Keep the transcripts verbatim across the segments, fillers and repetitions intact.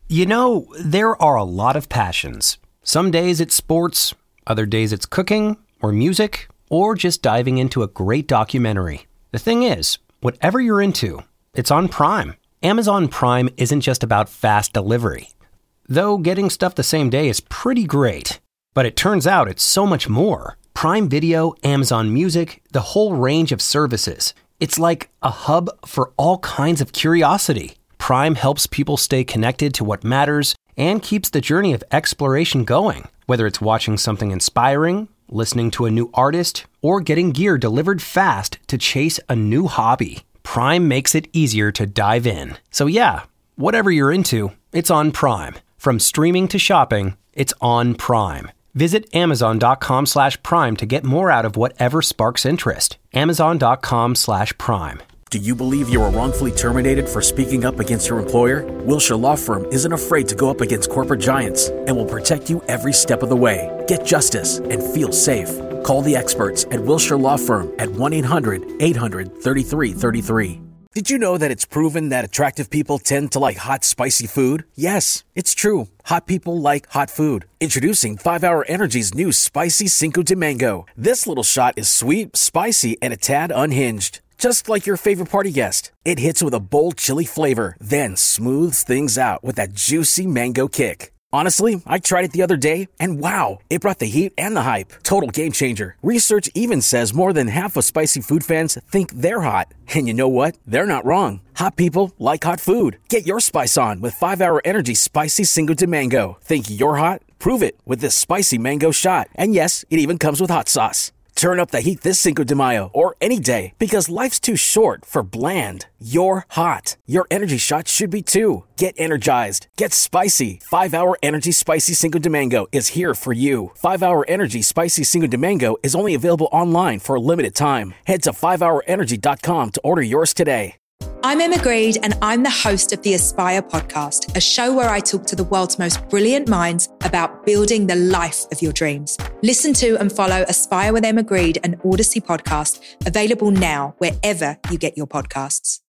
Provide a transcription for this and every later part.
You know, there are a lot of passions. Some days it's sports, other days it's cooking or music, or just diving into a great documentary. The thing is, whatever you're into, it's on Prime. Amazon Prime isn't just about fast delivery. Though getting stuff the same day is pretty great. But it turns out it's so much more. Prime Video, Amazon Music, the whole range of services. It's like a hub for all kinds of curiosity. Prime helps people stay connected to what matters and keeps the journey of exploration going. Whether it's watching something inspiring, listening to a new artist, or getting gear delivered fast to chase a new hobby, Prime makes it easier to dive in. So yeah, whatever you're into, it's on Prime. From streaming to shopping, it's on Prime. Visit amazon.com slash prime to get more out of whatever sparks interest. Amazon.com slash prime. Do you believe you were wrongfully terminated for speaking up against your employer? Wilshire Law Firm isn't afraid to go up against corporate giants and will protect you every step of the way. Get justice and feel safe. Call the experts at Wilshire Law Firm at one eight hundred eight hundred thirty-three thirty-three. Did you know that it's proven that attractive people tend to like hot, spicy food? Yes, it's true. Hot people like hot food. Introducing five hour Energy's new Spicy Cinco de Mango. This little shot is sweet, spicy, and a tad unhinged. Just like your favorite party guest. It hits with a bold chili flavor, then smooths things out with that juicy mango kick. Honestly, I tried it the other day, and wow, it brought the heat and the hype. Total game changer. Research even says more than half of spicy food fans think they're hot. And you know what? They're not wrong. Hot people like hot food. Get your spice on with five hour Energy Spicy Cinco de Mango. Think you're hot? Prove it with this spicy mango shot. And yes, it even comes with hot sauce. Turn up the heat this Cinco de Mayo or any day because life's too short for bland. You're hot. Your energy shot should be too. Get energized. Get spicy. five hour Energy Spicy Cinco de Mango is here for you. five hour Energy Spicy Cinco de Mango is only available online for a limited time. Head to five hour energy dot com to order yours today. I'm Emma Greed, and I'm the host of the Aspire podcast, a show where I talk to the world's most brilliant minds about building the life of your dreams. Listen to and follow Aspire with Emma Greed, an Odyssey podcast, available now wherever you get your podcasts.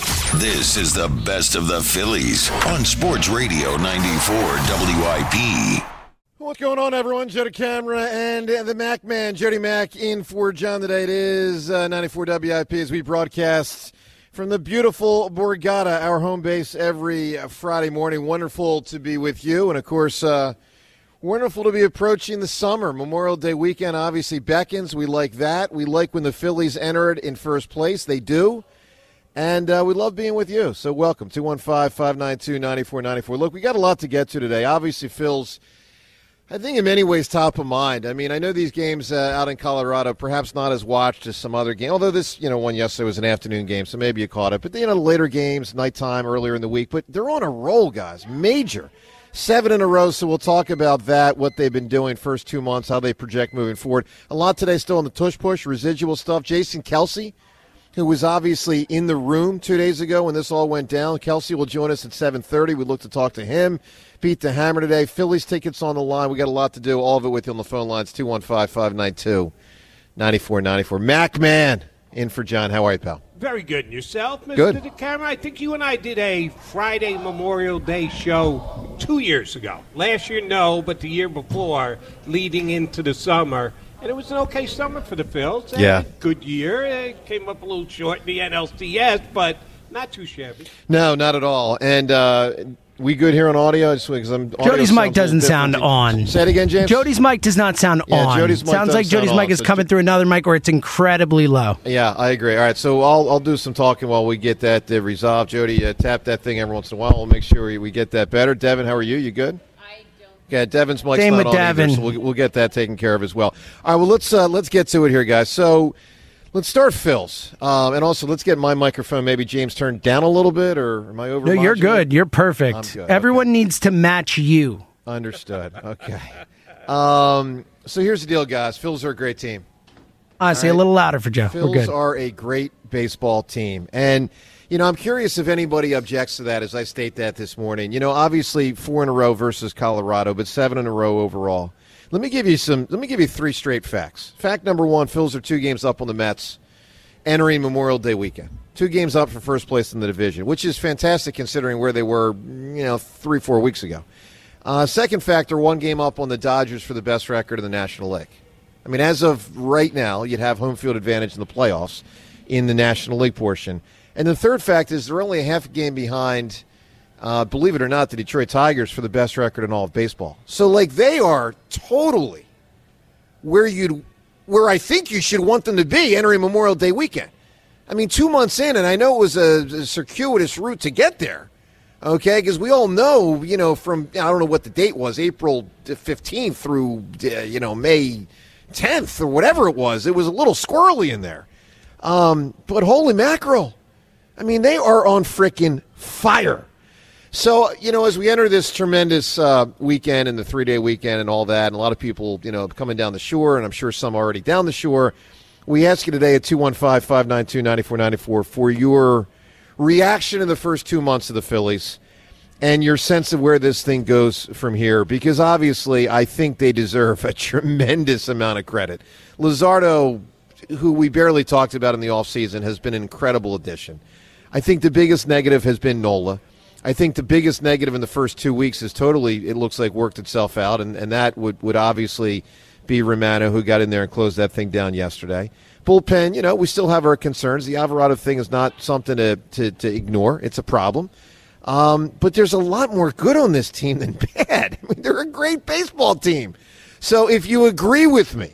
This is the best of the Phillies on Sports Radio ninety-four W I P. What's going on, everyone? Joe DeCamara and the Mac Man, Jody Mack, in for John today. It is uh, ninety-four W I P as we broadcast from the beautiful Borgata, our home base, every Friday morning. Wonderful to be with you. And, of course, uh, wonderful to be approaching the summer. Memorial Day weekend obviously beckons. We like that. We like when the Phillies enter it in first place. They do. And uh, we love being with you. So welcome, two one five, five nine two, nine four nine four. Look, we got a lot to get to today. Obviously, Phil's, I think, in many ways, top of mind. I mean, I know these games uh, out in Colorado, perhaps not as watched as some other games, although this, you know, one yesterday was an afternoon game, so maybe you caught it. But, you know, the later games, nighttime, earlier in the week. But they're on a roll, guys. Major. Seven in a row, so we'll talk about that, what they've been doing first two months, how they project moving forward. A lot today still on the tush-push, residual stuff. Jason Kelce, who was obviously in the room two days ago when this all went down. Kelce will join us at seven thirty. We'd look to talk to him. Pete the Hammer today. Phillies tickets on the line. We got a lot to do. All of it with you on the phone lines. two one five, five nine two, nine four nine four. Mac Man in for John. How are you, pal? Very good. And yourself, Mister Good. DeCamara? I think you and I did a Friday Memorial Day show two years ago. Last year, no, but the year before, leading into the summer. And it was an okay summer for the Phils. Yeah. Good year. It came up a little short in the N L C S, but not too shabby. No, not at all. And uh, we good here on audio? Just because I'm Jody's mic doesn't sound on. Say it again, James. Jody's mic does not sound yeah, on. Jody's mic Sounds like Jody's sound mic on, is so coming J- through another mic where it's incredibly low. Yeah, I agree. All right, so I'll I'll do some talking while we get that uh, resolved. Jody, uh, tap that thing every once in a while. We'll make sure we, we get that better. Devin, how are you? You good? Yeah, Devin's mic's Same not with on either, Devin. so we'll, we'll get that taken care of as well. All right, well, let's uh, let's get to it here, guys. So let's start Phil's. Um, and also, let's get my microphone maybe, James, turned down a little bit, or am I over? No, you're good. You're perfect. I'm good. Everyone Okay. needs to match you. Understood. Okay. Um, so here's the deal, guys. Phil's are a great team. Honestly, All right. a little louder for Joe. We're Phil's good. are a great baseball team. And, you know, I'm curious if anybody objects to that as I state that this morning. You know, obviously four in a row versus Colorado, but seven in a row overall. Let me give you some let me give you three straight facts. Fact number one, Phil's are two games up on the Mets entering Memorial Day weekend. Two games up for first place in the division, which is fantastic considering where they were, you know, three, four weeks ago. Uh, second factor, one game up on the Dodgers for the best record in the National League. I mean, as of right now, you'd have home field advantage in the playoffs in the National League portion. And the third fact is they're only a half a game behind, uh, believe it or not, the Detroit Tigers for the best record in all of baseball. So, like, they are totally where you'd, where I think you should want them to be entering Memorial Day weekend. I mean, two months in, and I know it was a, a circuitous route to get there, okay, because we all know, you know, from, I don't know what the date was, April fifteenth through, uh, you know, May tenth or whatever it was. It was a little squirrely in there. Um, but holy mackerel. I mean, they are on frickin' fire. So, you know, as we enter this tremendous uh, weekend and the three-day weekend and all that, and a lot of people, you know, coming down the shore, and I'm sure some are already down the shore, we ask you today at two one five, five nine two, nine four nine four for your reaction in the first two months of the Phillies and your sense of where this thing goes from here, because obviously I think they deserve a tremendous amount of credit. Luzardo, who we barely talked about in the offseason, has been an incredible addition. I think the biggest negative has been Nola. I think the biggest negative in the first two weeks is totally, it looks like, worked itself out, and, and that would, would obviously be Romano, who got in there and closed that thing down yesterday. Bullpen, you know, we still have our concerns. The Alvarado thing is not something to, to, to ignore. It's a problem. Um, but there's a lot more good on this team than bad. I mean, they're a great baseball team. So if you agree with me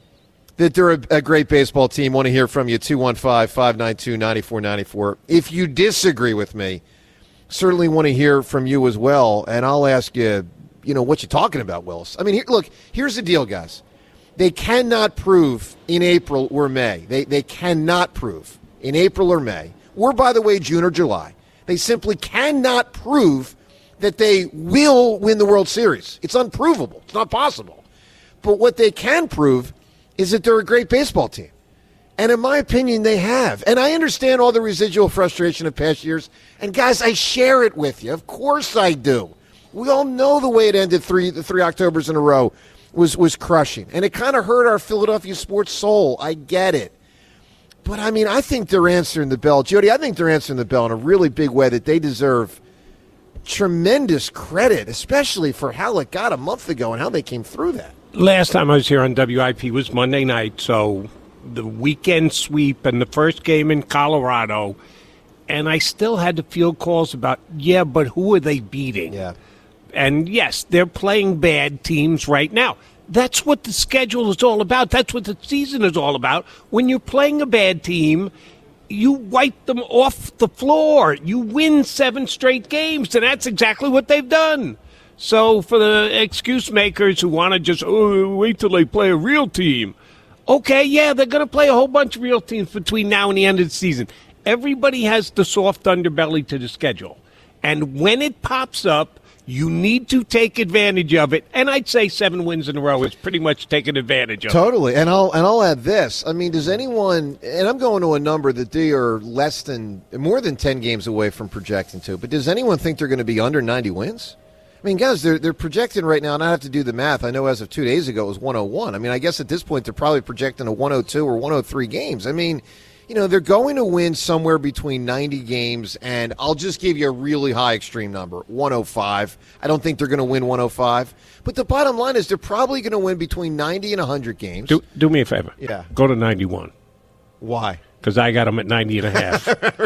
that they're a, a great baseball team, want to hear from you, two one five, five nine two, nine four nine four. If you disagree with me, certainly want to hear from you as well, and I'll ask you, you know, what you're talking about, Willis. I mean, here, look, here's the deal, guys. They cannot prove in April or May. They they cannot prove in April or May, or, by the way, June or July. They simply cannot prove that they will win the World Series. It's unprovable. It's not possible. But what they can prove is that they're a great baseball team. And in my opinion, they have. And I understand all the residual frustration of past years. And, guys, I share it with you. Of course I do. We all know the way it ended three the three Octobers in a row was, was crushing. And it kind of hurt our Philadelphia sports soul. I get it. But, I mean, I think they're answering the bell. Jody, I think they're answering the bell in a really big way that they deserve tremendous credit, especially for how it got a month ago and how they came through that. Last time I was here on W I P was Monday night, so the weekend sweep and the first game in Colorado, and I still had the field calls about, yeah, but who are they beating? Yeah. And, yes, they're playing bad teams right now. That's what the schedule is all about. That's what the season is all about. When you're playing a bad team, you wipe them off the floor. You win seven straight games, and that's exactly what they've done. So for the excuse makers who want to just, oh, wait till they play a real team, okay, yeah, they're going to play a whole bunch of real teams between now and the end of the season. Everybody has the soft underbelly to the schedule. And when it pops up, you need to take advantage of it. And I'd say seven wins in a row is pretty much taking advantage of totally. it. Totally. And I'll and I'll add this. I mean, does anyone, and I'm going to a number that they are less than, more than ten games away from projecting to, but does anyone think they're going to be under ninety wins? I mean, guys, they're, they're projecting right now, and I have to do the math. I know as of two days ago it was one oh one. I mean, I guess at this point they're probably projecting a one oh two or one oh three games. I mean, you know, they're going to win somewhere between ninety games, and I'll just give you a really high extreme number, one oh five. I don't think they're going to win one oh five. But the bottom line is they're probably going to win between ninety and one hundred games. Do, do me a favor. Yeah. Go to ninety-one. Why? Because I got them at ninety and a half.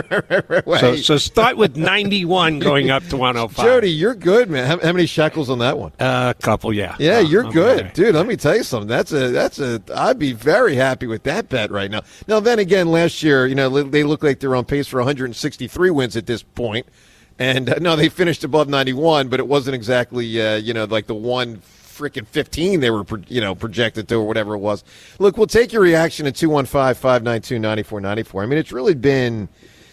so, so start with ninety-one going up to one oh five. Jody, you're good, man. How, how many shekels on that one? Uh, a couple, yeah. Yeah, uh, you're I'm good. okay. Dude, let me tell you something. That's a, that's a, I'd be very happy with that bet right now. Now, then again, last year, you know, they look like they're on pace for one hundred sixty-three wins at this point. And, uh, no, they finished above ninety-one, but it wasn't exactly, uh, you know, like the one freaking fifteen they were, you know, projected to or whatever it was. Look, we'll take your reaction at two one five, five nine two, nine four nine four. I mean, it's really been,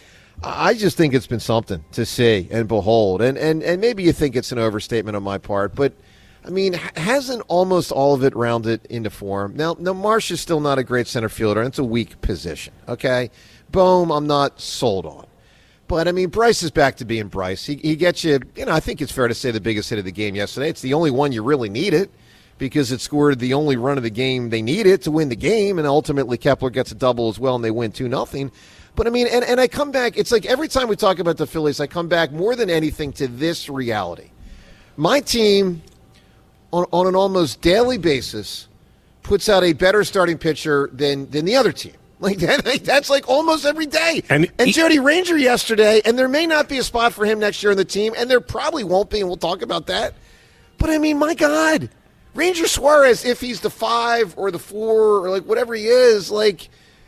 I just think it's been something to see and behold. And, and, and maybe you think it's an overstatement on my part, but, I mean, hasn't almost all of it rounded into form? Now, now Marsh is still not a great center fielder, and it's a weak position, okay? Bohm, I'm not sold on. But, I mean, Bryce is back to being Bryce. He, he gets you, you know, I think it's fair to say the biggest hit of the game yesterday. It's the only one you really needed because it scored the only run of the game they needed to win the game, and ultimately Kepler gets a double as well, and they win two nothing. But, I mean, and, and I come back, it's like every time we talk about the Phillies, I come back more than anything to this reality. My team, on, on an almost daily basis, puts out a better starting pitcher than, than the other team. Like that, that's like almost every day. And, and he, Jody Ranger yesterday, and there may not be a spot for him next year in the team, and there probably won't be, and we'll talk about that. But, I mean, my God, Ranger Suarez, if he's the five or the four or like whatever he is, like,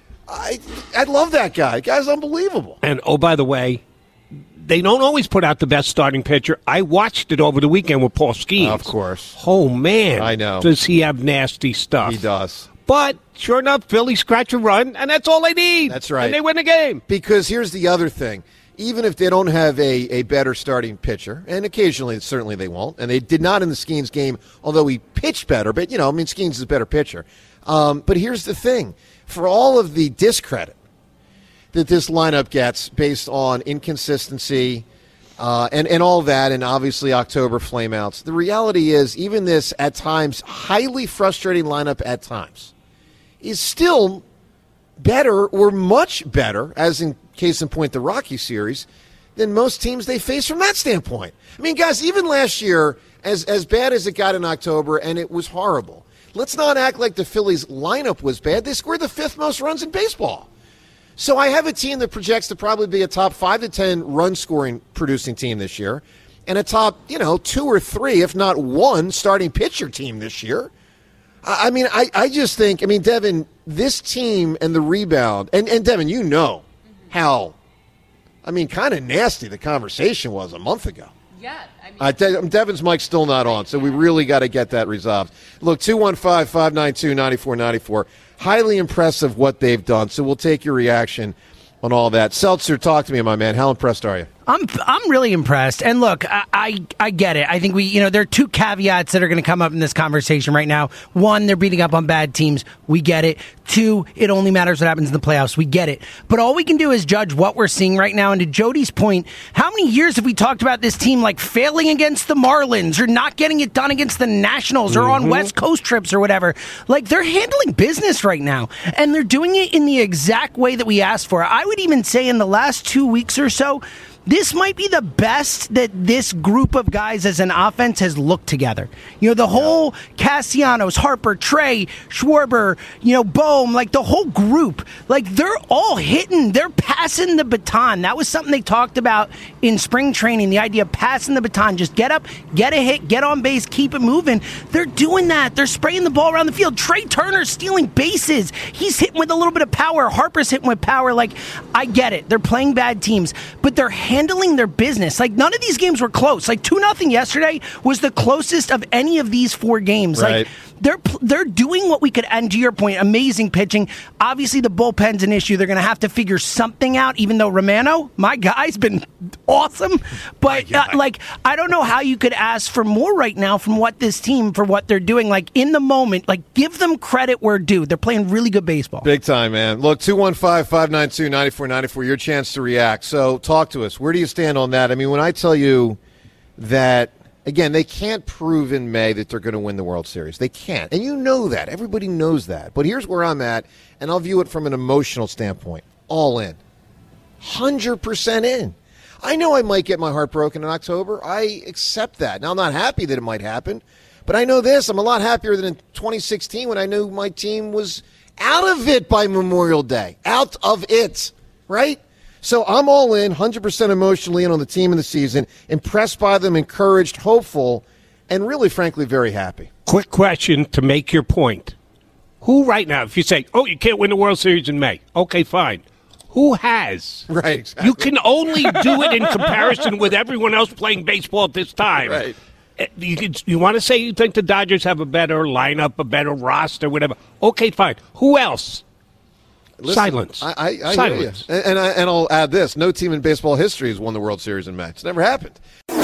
I I love that guy. The guy's unbelievable. And, oh, by the way, they don't always put out the best starting pitcher. I watched it over the weekend with Paul Skeens. Of course. Oh, man. I know. Does he have nasty stuff? He does. But, sure enough, Philly scratch a run, and that's all they need. That's right. And they win the game. Because here's the other thing. Even if they don't have a, a better starting pitcher, and occasionally, certainly they won't, and they did not in the Skeens game, although he pitched better, but, you know, I mean, Skeens is a better pitcher. Um, but here's the thing. For all of the discredit that this lineup gets based on inconsistency uh, and, and all that, and obviously October flameouts, the reality is even this, at times, highly frustrating lineup at times is still better or much better, as in case in point the Rocky series, than most teams they face from that standpoint. I mean, guys, even last year, as, as bad as it got in October, and it was horrible, let's not act like the Phillies' lineup was bad. They scored the fifth most runs in baseball. So I have a team that projects to probably be a top five to ten run-scoring producing team this year, and a top, you know, two or three, if not one, starting pitcher team this year. I mean, I, I just think, I mean, Devin, this team and the rebound, and, and Devin, you know how, I mean, kind of nasty the conversation was a month ago. Yeah. I mean, uh, De- Devin's mic's still not on, so we really got to get that resolved. Look, two one five, five nine two, nine four nine four. Highly impressive what they've done, so we'll take your reaction on all that. Seltzer, talk to me, my man. How impressed are you? I'm I'm really impressed. And look, I, I I get it. I think we, you know, there are two caveats that are going to come up in this conversation right now. One, they're beating up on bad teams. We get it. Two, it only matters what happens in the playoffs. We get it. But all we can do is judge what we're seeing right now. And to Jody's point, how many years have we talked about this team like failing against the Marlins or not getting it done against the Nationals or mm-hmm. on West Coast trips or whatever? Like, they're handling business right now. And they're doing it in the exact way that we asked for. I would even say in the last two weeks or so, this might be the best that this group of guys as an offense has looked together. You know, the whole Castellanos, Harper, Trey, Schwarber, you know, Bohm, like the whole group, like they're all hitting, they're passing the baton. That was something they talked about in spring training, the idea of passing the baton. Just get up, get a hit, get on base, keep it moving. They're doing that. They're spraying the ball around the field. Trey Turner's stealing bases. He's hitting with a little bit of power. Harper's hitting with power. Like, I get it. They're playing bad teams, but they're handling their business. Like, none of these games were close. Like, two nothing yesterday was the closest of any of these four games. Right. Like, they're they're doing what we could, and to your point, amazing pitching. Obviously, the bullpen's an issue. They're going to have to figure something out, even though Romano, my guy's been awesome. But, uh, like, I don't know how you could ask for more right now from what this team, for what they're doing. Like, in the moment, like, give them credit where due. They're playing really good baseball. Big time, man. Look, two one five, five nine two, nine four nine four, your chance to react. So talk to us. Where do you stand on that? I mean, when I tell you that, again, they can't prove in May that they're going to win the World Series. They can't. And you know that. Everybody knows that. But here's where I'm at, and I'll view it from an emotional standpoint. All in. one hundred percent in. I know I might get my heart broken in October. I accept that. Now, I'm not happy that it might happen, but I know this. I'm a lot happier than in twenty sixteen when I knew my team was out of it by Memorial Day. Out of it. Right? So I'm all in, one hundred percent emotionally in on the team in the season, impressed by them, encouraged, hopeful, and really, frankly, very happy. Quick question to make your point. Who right now, if you say, oh, you can't win the World Series in May, okay, fine. Who has? Right, exactly. You can only do it in comparison with everyone else playing baseball at this time. Right. You, you want to say you think the Dodgers have a better lineup, a better roster, whatever. Okay, fine. Who else? Listen, Silence. I, I, I Silence. Hear you. And, and, I, and I'll add this. No team in baseball history has won the World Series in May. It's never happened.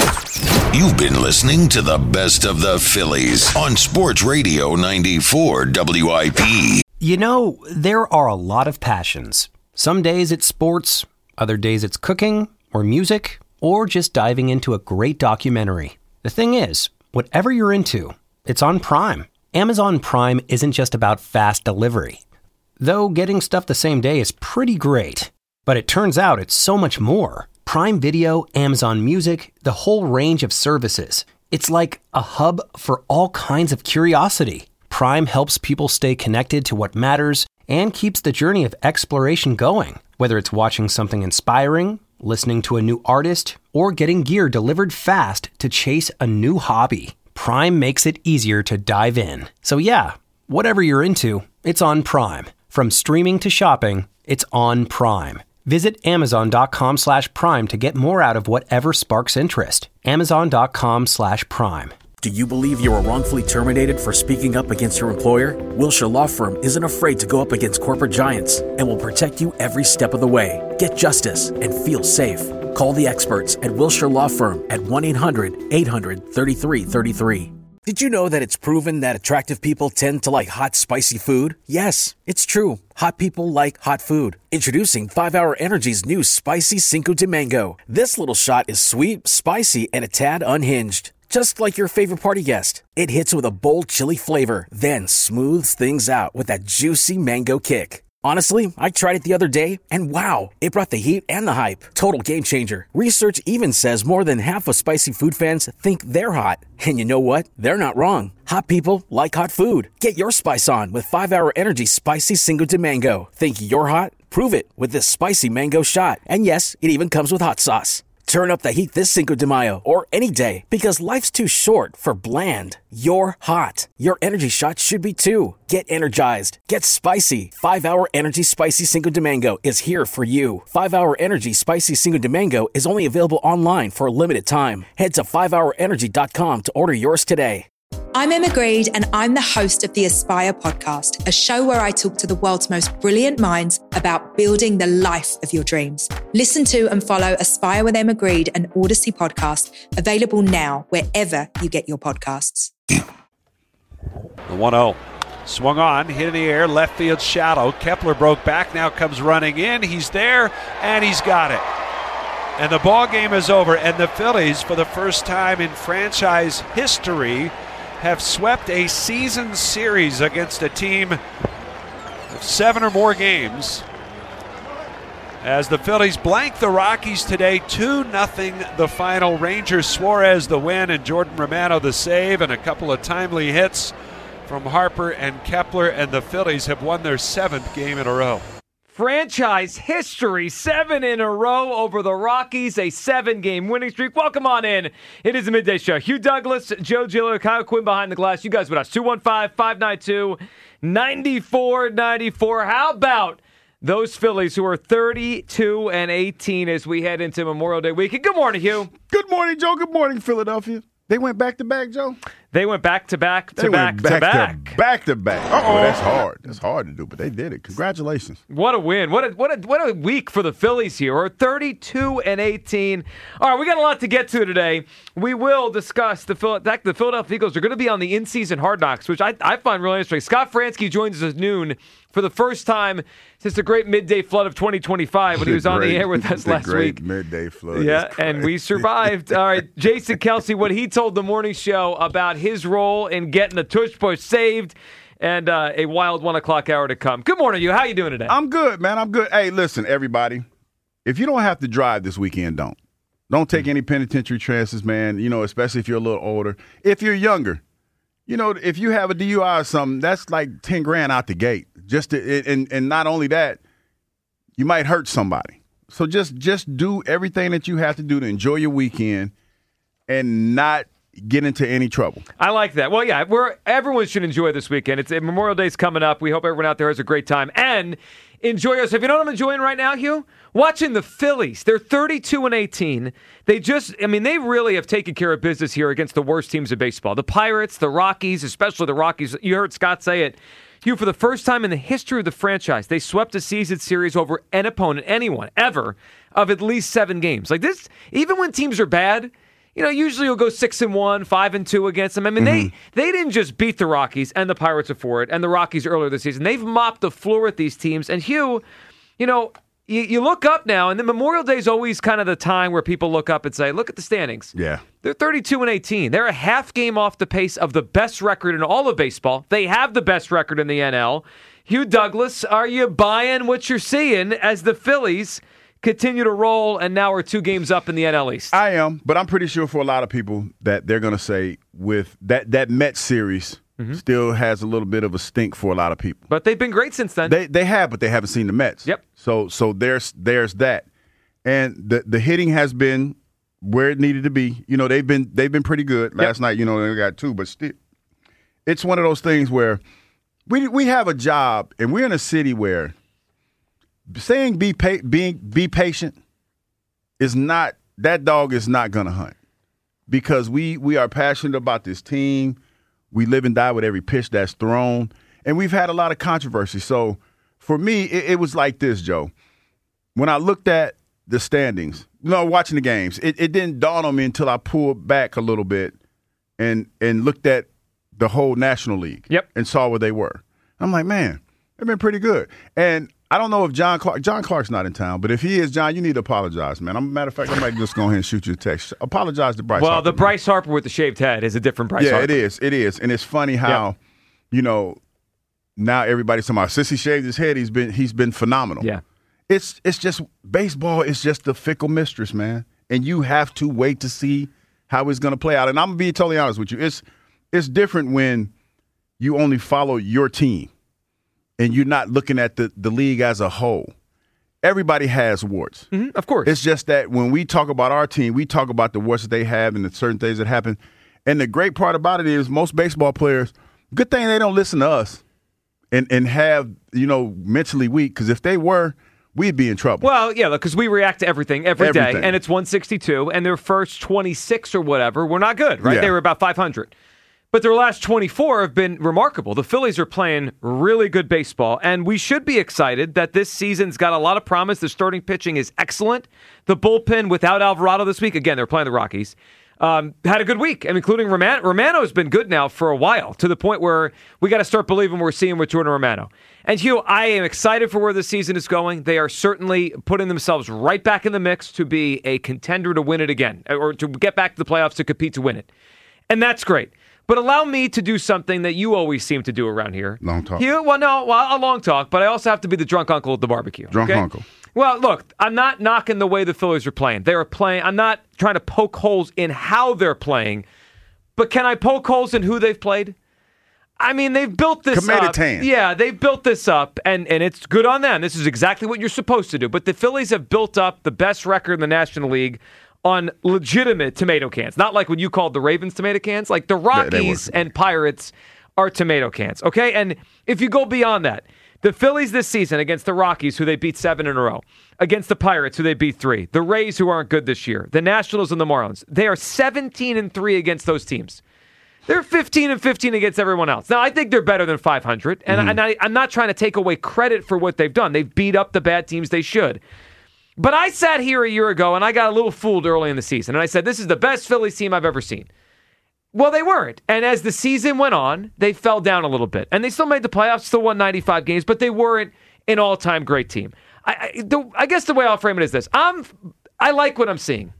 You've been listening to the best of the Phillies on Sports Radio ninety-four W I P. You know, there are a lot of passions. Some days it's sports, other days it's cooking or music, or just diving into a great documentary. The thing is, whatever you're into, it's on Prime. Amazon Prime isn't just about fast delivery. Though getting stuff the same day is pretty great. But it turns out it's so much more. Prime Video, Amazon Music, the whole range of services. It's like a hub for all kinds of curiosity. Prime helps people stay connected to what matters and keeps the journey of exploration going. Whether it's watching something inspiring, listening to a new artist, or getting gear delivered fast to chase a new hobby, Prime makes it easier to dive in. So yeah, whatever you're into, it's on Prime. From streaming to shopping, it's on Prime. Visit amazon.com slash prime to get more out of whatever sparks interest. Amazon.com slash prime. Do you believe you were wrongfully terminated for speaking up against your employer? Wilshire Law Firm isn't afraid to go up against corporate giants and will protect you every step of the way. Get justice and feel safe. Call the experts at Wilshire Law Firm at one eight hundred eight hundred thirty-three thirty-three. Did you know that it's proven that attractive people tend to like hot, spicy food? Yes, it's true. Hot people like hot food. Introducing five hour Energy's new Spicy Cinco de Mango. This little shot is sweet, spicy, and a tad unhinged. Just like your favorite party guest. It hits with a bold chili flavor, then smooths things out with that juicy mango kick. Honestly, I tried it the other day, and wow, it brought the heat and the hype. Total game changer. Research even says more than half of spicy food fans think they're hot. And you know what? They're not wrong. Hot people like hot food. Get your spice on with five hour Energy Spicy Cinco de Mango. Think you're hot? Prove it with this spicy mango shot. And yes, it even comes with hot sauce. Turn up the heat this Cinco de Mayo or any day because life's too short for bland. You're hot. Your energy shot should be too. Get energized. Get spicy. five hour Energy Spicy Cinco de Mango is here for you. five hour Energy Spicy Cinco de Mango is only available online for a limited time. Head to five hour energy dot com to order yours today. I'm Emma Greed, and I'm the host of the Aspire podcast, a show where I talk to the world's most brilliant minds about building the life of your dreams. Listen to and follow Aspire with Emma Greed, an Odyssey podcast, available now wherever you get your podcasts. The one oh. Swung on, hit in the air, left field shallow. Kepler broke back, now comes running in. He's there, and he's got it. And the ball game is over, and the Phillies, for the first time in franchise history, have swept a season series against a team of seven or more games. As the Phillies blank the Rockies today, two nothing the final. Rangers, Suarez the win, and Jordan Romano the save, and a couple of timely hits from Harper and Kepler, and the Phillies have won their seventh game in a row. Franchise history, seven in a row over the Rockies, a seven-game winning streak. Welcome on in. It is a midday show. Hugh Douglas, Joe Gillo, Kyle Quinn behind the glass. You guys with us, two one five, five nine two, nine four nine four. How about those Phillies who are thirty-two and eighteen as we head into Memorial Day weekend? Good morning, Hugh. Good morning, Joe. Good morning, Philadelphia. They went back to back, Joe? They went back to back to they back, went back to back. To back to back. Uh-oh. Oh, that's hard. That's hard to do, but they did it. Congratulations. What a win. What a what a what a week for the Phillies here. We're thirty-two and eighteen. All right, we got a lot to get to today. We will discuss the Phil- the Philadelphia Eagles are going to be on the in-season Hard Knocks, which I, I find really interesting. Scott Fransky joins us at noon for the first time since the great midday flood of twenty twenty-five when he was great, on the air with us the last great week. Midday flood. Yeah, and we survived. All right, Jason Kelsey, what he told the morning show about his role in getting the tush push saved, and uh, a wild one o'clock hour to come. Good morning, you. How you doing today? I'm good, man. I'm good. Hey, listen, everybody. If you don't have to drive this weekend, don't. Don't take any penitentiary chances, man. You know, especially if you're a little older. If you're younger, you know, if you have a D U I or something, that's like ten grand out the gate. Just to, and and not only that, you might hurt somebody. So just just do everything that you have to do to enjoy your weekend and not get into any trouble. I like that. Well, yeah, we're everyone should enjoy this weekend. It's Memorial Day's coming up. We hope everyone out there has a great time and enjoy us. If you know what I'm enjoying right now, Hugh, watching the Phillies. They're thirty-two and eighteen. They just, I mean, they really have taken care of business here against the worst teams in baseball. The Pirates, the Rockies, especially the Rockies. You heard Scott say it. Hugh, for the first time in the history of the franchise, they swept a season series over an opponent, anyone, ever, of at least seven games. Like this, even when teams are bad, you know, usually you'll go six and one, five and two against them. I mean, mm-hmm. they they didn't just beat the Rockies and the Pirates before it and the Rockies earlier this season. They've mopped the floor with these teams. And Hugh, you know, you, you look up now, and the Memorial Day is always kind of the time where people look up and say, look at the standings. Yeah. They're thirty-two and eighteen. They're a half game off the pace of the best record in all of baseball. They have the best record in the N L. Hugh Douglas, are you buying what you're seeing as the Phillies continue to roll, and now we're two games up in the N L East? I am, but I'm pretty sure for a lot of people that they're going to say with that, that Mets series mm-hmm. still has a little bit of a stink for a lot of people. But they've been great since then. They they have, but they haven't seen the Mets. Yep. So so there's there's that. And the the hitting has been where it needed to be. You know, they've been they've been pretty good. Last yep. night, you know, they got two, but still it's one of those things where we we have a job and we're in a city where saying be pa- being be patient is not that dog is not gonna hunt because we we are passionate about this team. We live and die with every pitch that's thrown, and we've had a lot of controversy. So for me, it, it was like this, Joe. When I looked at the standings, you know, watching the games, it, it didn't dawn on me until I pulled back a little bit and and looked at the whole National League. Yep. And saw where they were. I'm like, man, they've been pretty good. And I don't know if John Clark, John Clark's not in town, but if he is, John, you need to apologize, man. I'm, matter of fact, I might just go ahead and shoot you a text. Apologize to Bryce well, Harper. Well, the Bryce man. Harper with the shaved head is a different Bryce yeah, Harper. Yeah, it is. It is. And it's funny how, yep. you know, now everybody's talking about since he shaved his head, he's been he's been phenomenal. Yeah. It's it's just baseball is just the fickle mistress, man. And you have to wait to see how it's going to play out. And I'm going to be totally honest with you. It's it's different when you only follow your team and you're not looking at the, the league as a whole. Everybody has warts. Mm-hmm, of course. It's just that when we talk about our team, we talk about the warts that they have and the certain things that happen. And the great part about it is most baseball players, good thing they don't listen to us and, and have, you know, mentally weak. Because if they were, we'd be in trouble. Well, yeah, because we react to everything every everything. day. And it's one sixty-two. And their first twenty-six or whatever were not good, right? Yeah. They were about five hundred. But their last twenty-four have been remarkable. The Phillies are playing really good baseball, and we should be excited that this season's got a lot of promise. The starting pitching is excellent. The bullpen without Alvarado this week, again, they're playing the Rockies, um, had a good week, and including Romano. Romano's been good now for a while, to the point where we got to start believing we're seeing with Jordan Romano. And Hugh, I am excited for where the season is going. They are certainly putting themselves right back in the mix to be a contender to win it again, or to get back to the playoffs to compete to win it. And that's great. But allow me to do something that you always seem to do around here. Long talk. Here, well, no, well, a long talk, but I also have to be the drunk uncle at the barbecue. Drunk okay? uncle. Well, look, I'm not knocking the way the Phillies are playing. They are playing. I'm not trying to poke holes in how they're playing, but can I poke holes in who they've played? I mean, they've built this up. Yeah, they've built this up, and, and it's good on them. This is exactly what you're supposed to do. But the Phillies have built up the best record in the National League on legitimate tomato cans. Not like when you called the Ravens tomato cans. Like the Rockies and Pirates are tomato cans, okay? And if you go beyond that, the Phillies this season against the Rockies, who they beat seven in a row, against the Pirates, who they beat three, the Rays, who aren't good this year, the Nationals and the Marlins, they are seventeen and three against those teams. They're fifteen and fifteen against everyone else. Now, I think they're better than five hundred, and, mm-hmm. and I, I'm not trying to take away credit for what they've done. They've beat up the bad teams they should. But I sat here a year ago, and I got a little fooled early in the season, and I said, this is the best Phillies team I've ever seen. Well, they weren't. And as the season went on, they fell down a little bit. And they still made the playoffs, still won ninety-five games, but they weren't an all-time great team. I, I, the, I guess the way I'll frame it is this. I'm, I like what I'm seeing.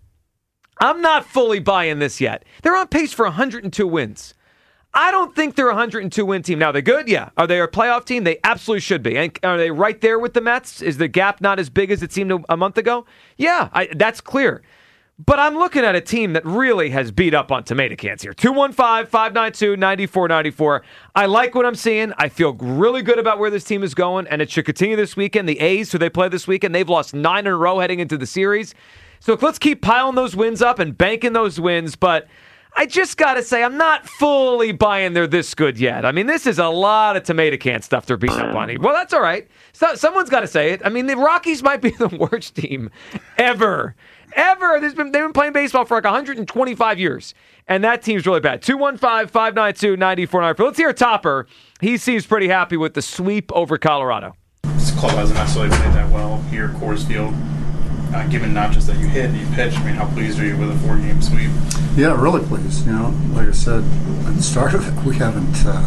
I'm not fully buying this yet. They're on pace for one hundred two wins. I don't think they're a one hundred two win team. Now, they're good? Yeah. Are they a playoff team? They absolutely should be. And are they right there with the Mets? Is the gap not as big as it seemed a month ago? Yeah, I, that's clear. But I'm looking at a team that really has beat up on tomato cans here. two one five, five nine two, nine four nine four. I like what I'm seeing. I feel really good about where this team is going, and it should continue this weekend. The A's, who they play this weekend, they've lost nine in a row heading into the series. So let's keep piling those wins up and banking those wins, but I just got to say, I'm not fully buying they're this good yet. I mean, this is a lot of tomato can stuff they're beating up on here. Well, that's all right. So, someone's got to say it. I mean, the Rockies might be the worst team ever. Ever. There's been, they've been playing baseball for like one hundred twenty-five years, and that team's really bad. two one five, five nine two, nine four nine four. Let's hear Topper. He seems pretty happy with the sweep over Colorado. This club hasn't necessarily played that well here at Coors Field. Uh, given not just that you hit, you pitched, I mean, how pleased are you with a four-game sweep? Yeah, really pleased. You know, like I said at the start of it, we haven't uh,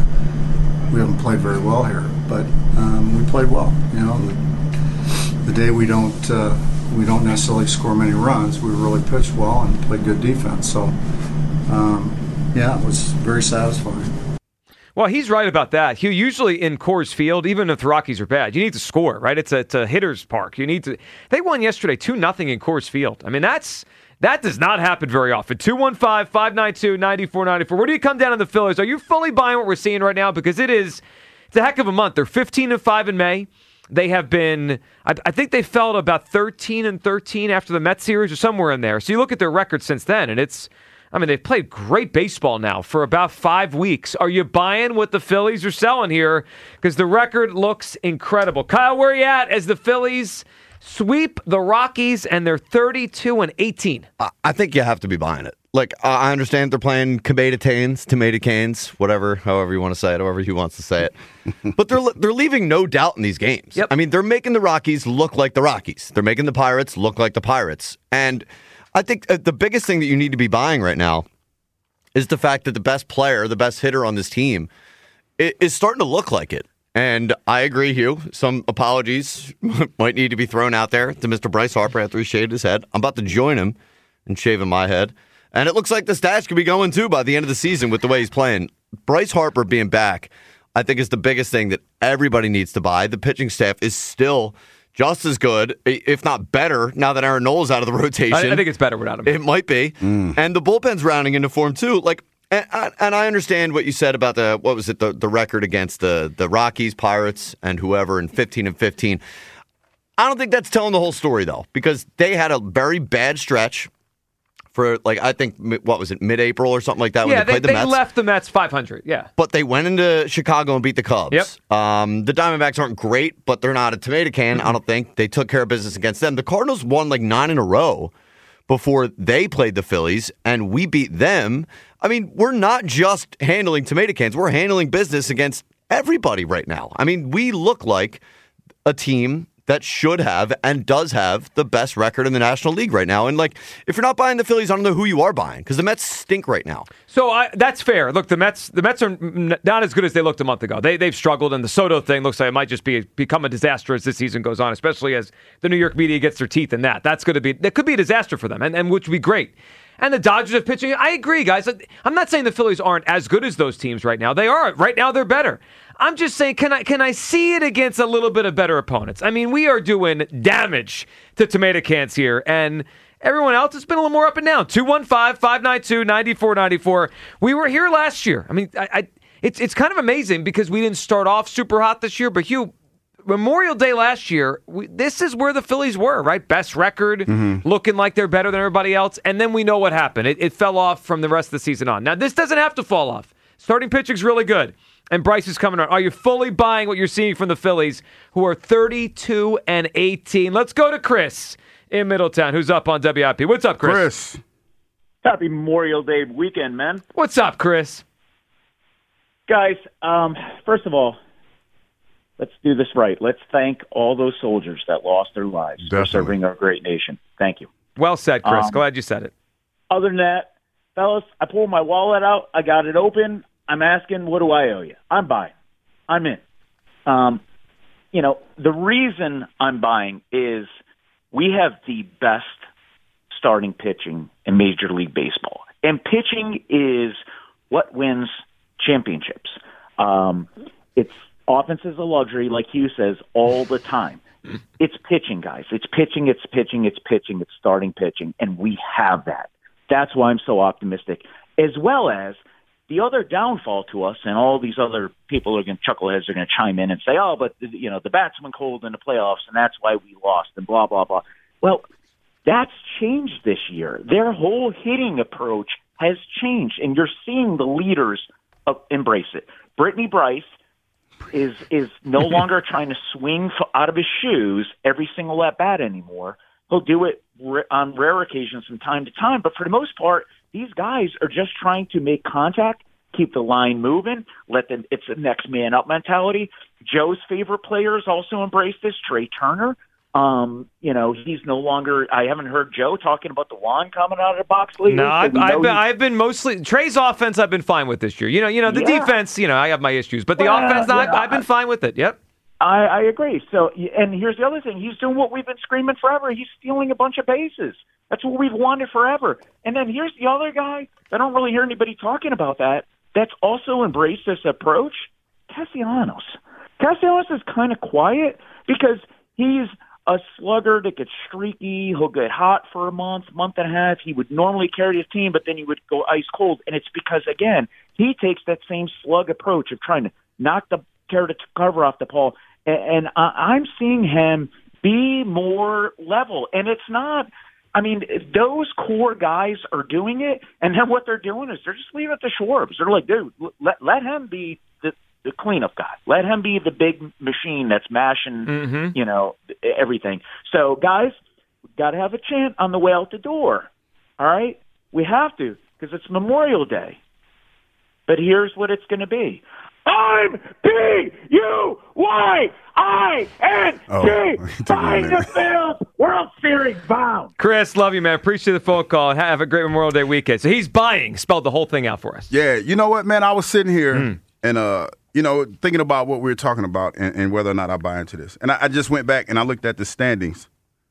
we haven't played very well here, but um, we played well. You know, the, the day we don't uh, we don't necessarily score many runs, we really pitched well and played good defense. So, um, yeah, it was very satisfying. Well, he's right about that. Hugh, usually in Coors Field, even if the Rockies are bad, you need to score, right? It's a, it's a hitter's park. You need to. They won yesterday two nothing in Coors Field. I mean, that's that does not happen very often. two one five, five nine two, nine four nine four. Where do you come down on the Phillies? Are you fully buying what we're seeing right now? Because it is it's a heck of a month. They're fifteen and five in May. They have been, I, I think they fell to about thirteen and thirteen after the Mets series or somewhere in there. So you look at their record since then, and it's, I mean, they've played great baseball now for about five weeks. Are you buying what the Phillies are selling here? Because the record looks incredible. Kyle, where are you at as the Phillies sweep the Rockies and they're thirty-two and eighteen? I think you have to be buying it. Like, I understand they're playing tomato canes, tomato canes, whatever, however you want to say it, however he wants to say it. But they're they're leaving no doubt in these games. Yep. I mean, they're making the Rockies look like the Rockies. They're making the Pirates look like the Pirates. And I think the biggest thing that you need to be buying right now is the fact that the best player, the best hitter on this team is starting to look like it. And I agree, Hugh. Some apologies might need to be thrown out there to Mister Bryce Harper after he shaved his head. I'm about to join him in shaving my head. And it looks like the stash could be going, too, by the end of the season with the way he's playing. Bryce Harper being back, I think, is the biggest thing that everybody needs to buy. The pitching staff is still just as good, if not better, now that Aaron Nola is out of the rotation. I, I think it's better without him. It might be. Mm. And the bullpen's rounding into form, too. Like, and, and I understand what you said about the, what was it, the, the record against the, the Rockies, Pirates, and whoever in fifteen and fifteen. I don't think that's telling the whole story, though, because they had a very bad stretch. For, like, I think, what was it, mid-April or something like that yeah, when they, they played the they Mets? left the Mets five hundred, yeah. But they went into Chicago and beat the Cubs. Yep. Um, the Diamondbacks aren't great, but they're not a tomato can, I don't think. They took care of business against them. The Cardinals won, like, nine in a row before they played the Phillies, and we beat them. I mean, we're not just handling tomato cans. We're handling business against everybody right now. I mean, we look like a team that should have and does have the best record in the National League right now. And, like, if you're not buying the Phillies, I don't know who you are buying, because the Mets stink right now. So I, that's fair. Look, the Mets the Mets are not as good as they looked a month ago. They, they've struggled, and the Soto thing looks like it might just be become a disaster as this season goes on, especially as the New York media gets their teeth in that. That's going to be that could be a disaster for them, and, and which would be great. And the Dodgers are pitching. I agree, guys. I'm not saying the Phillies aren't as good as those teams right now. They are. Right now, they're better. I'm just saying, can I can I see it against a little bit of better opponents? I mean, we are doing damage to tomato cans here, and everyone else has been a little more up and down. two one five, five nine two, nine four nine four. We were here last year. I mean, I, I it's it's kind of amazing because we didn't start off super hot this year, but Hugh, Memorial Day last year, we, this is where the Phillies were, right? Best record, mm-hmm. looking like they're better than everybody else, and then we know what happened. It, it fell off from the rest of the season on. Now, this doesn't have to fall off. Starting pitching's really good. And Bryce is coming on. Are you fully buying what you're seeing from the Phillies, who are thirty-two and eighteen? Let's go to Chris in Middletown, who's up on W I P. What's up, Chris? Chris. Happy Memorial Day weekend, man. What's up, Chris? Guys, um, first of all, let's do this right. Let's thank all those soldiers that lost their lives Definitely. for serving our great nation. Thank you. Well said, Chris. Um, Glad you said it. Other than that, fellas, I pulled my wallet out. I got it open. I'm asking, what do I owe you? I'm buying. I'm in. Um, you know, the reason I'm buying is we have the best starting pitching in Major League Baseball. And pitching is what wins championships. Um, it's offense is a luxury, like Hugh says, all the time. It's pitching, guys. It's pitching, it's pitching, it's pitching, it's starting pitching, and we have that. That's why I'm so optimistic, as well as the other downfall to us, and all these other people are going to chuckleheads are going to chime in and say, "Oh, but you know the bats went cold in the playoffs, and that's why we lost," and blah blah blah. Well, that's changed this year. Their whole hitting approach has changed, and you're seeing the leaders uh, embrace it. Brittany Bryce is is no longer trying to swing out of his shoes every single at bat anymore. He'll do it on rare occasions from time to time, but for the most part, these guys are just trying to make contact, keep the line moving, let them, it's a next man up mentality. Joe's favorite players also embrace this, Trey Turner. Um, you know, he's no longer, I haven't heard Joe talking about the wand coming out of the box lately. No, I've, I've, been, I've been mostly, Trey's offense I've been fine with this year. You know, you know the yeah. defense, you know, I have my issues, but the well, offense, yeah, I've, I've been fine with it. Yep. I, I agree. So, and here's the other thing. He's doing what we've been screaming forever. He's stealing a bunch of bases. That's what we've wanted forever. And then here's the other guy. I don't really hear anybody talking about that. that's also embraced this approach, Castellanos. Castellanos is kind of quiet because he's a slugger that gets streaky. He'll get hot for a month, month and a half. He would normally carry his team, but then he would go ice cold. And it's because, again, he takes that same slug approach of trying to knock the tear the cover off the ball. And, and I, I'm seeing him be more level. And it's not, I mean, those core guys are doing it. And then what they're doing is they're just leaving it to Schwartz. They're like, dude, let, let him be the, the cleanup guy. Let him be the big machine that's mashing, mm-hmm. you know, everything. So, guys, we've got to have a chant on the way out the door. All right? We have to because it's Memorial Day. But here's what it's going to be. I'm P U Y I N G behind the field, World Series bound. Chris, love you, man. Appreciate the phone call. Have a great Memorial Day weekend. So he's buying. Spelled the whole thing out for us. Yeah, you know what, man? I was sitting here Mm. and, uh, you know, thinking about what we were talking about and, and whether or not I buy into this. And I, I just went back and I looked at the standings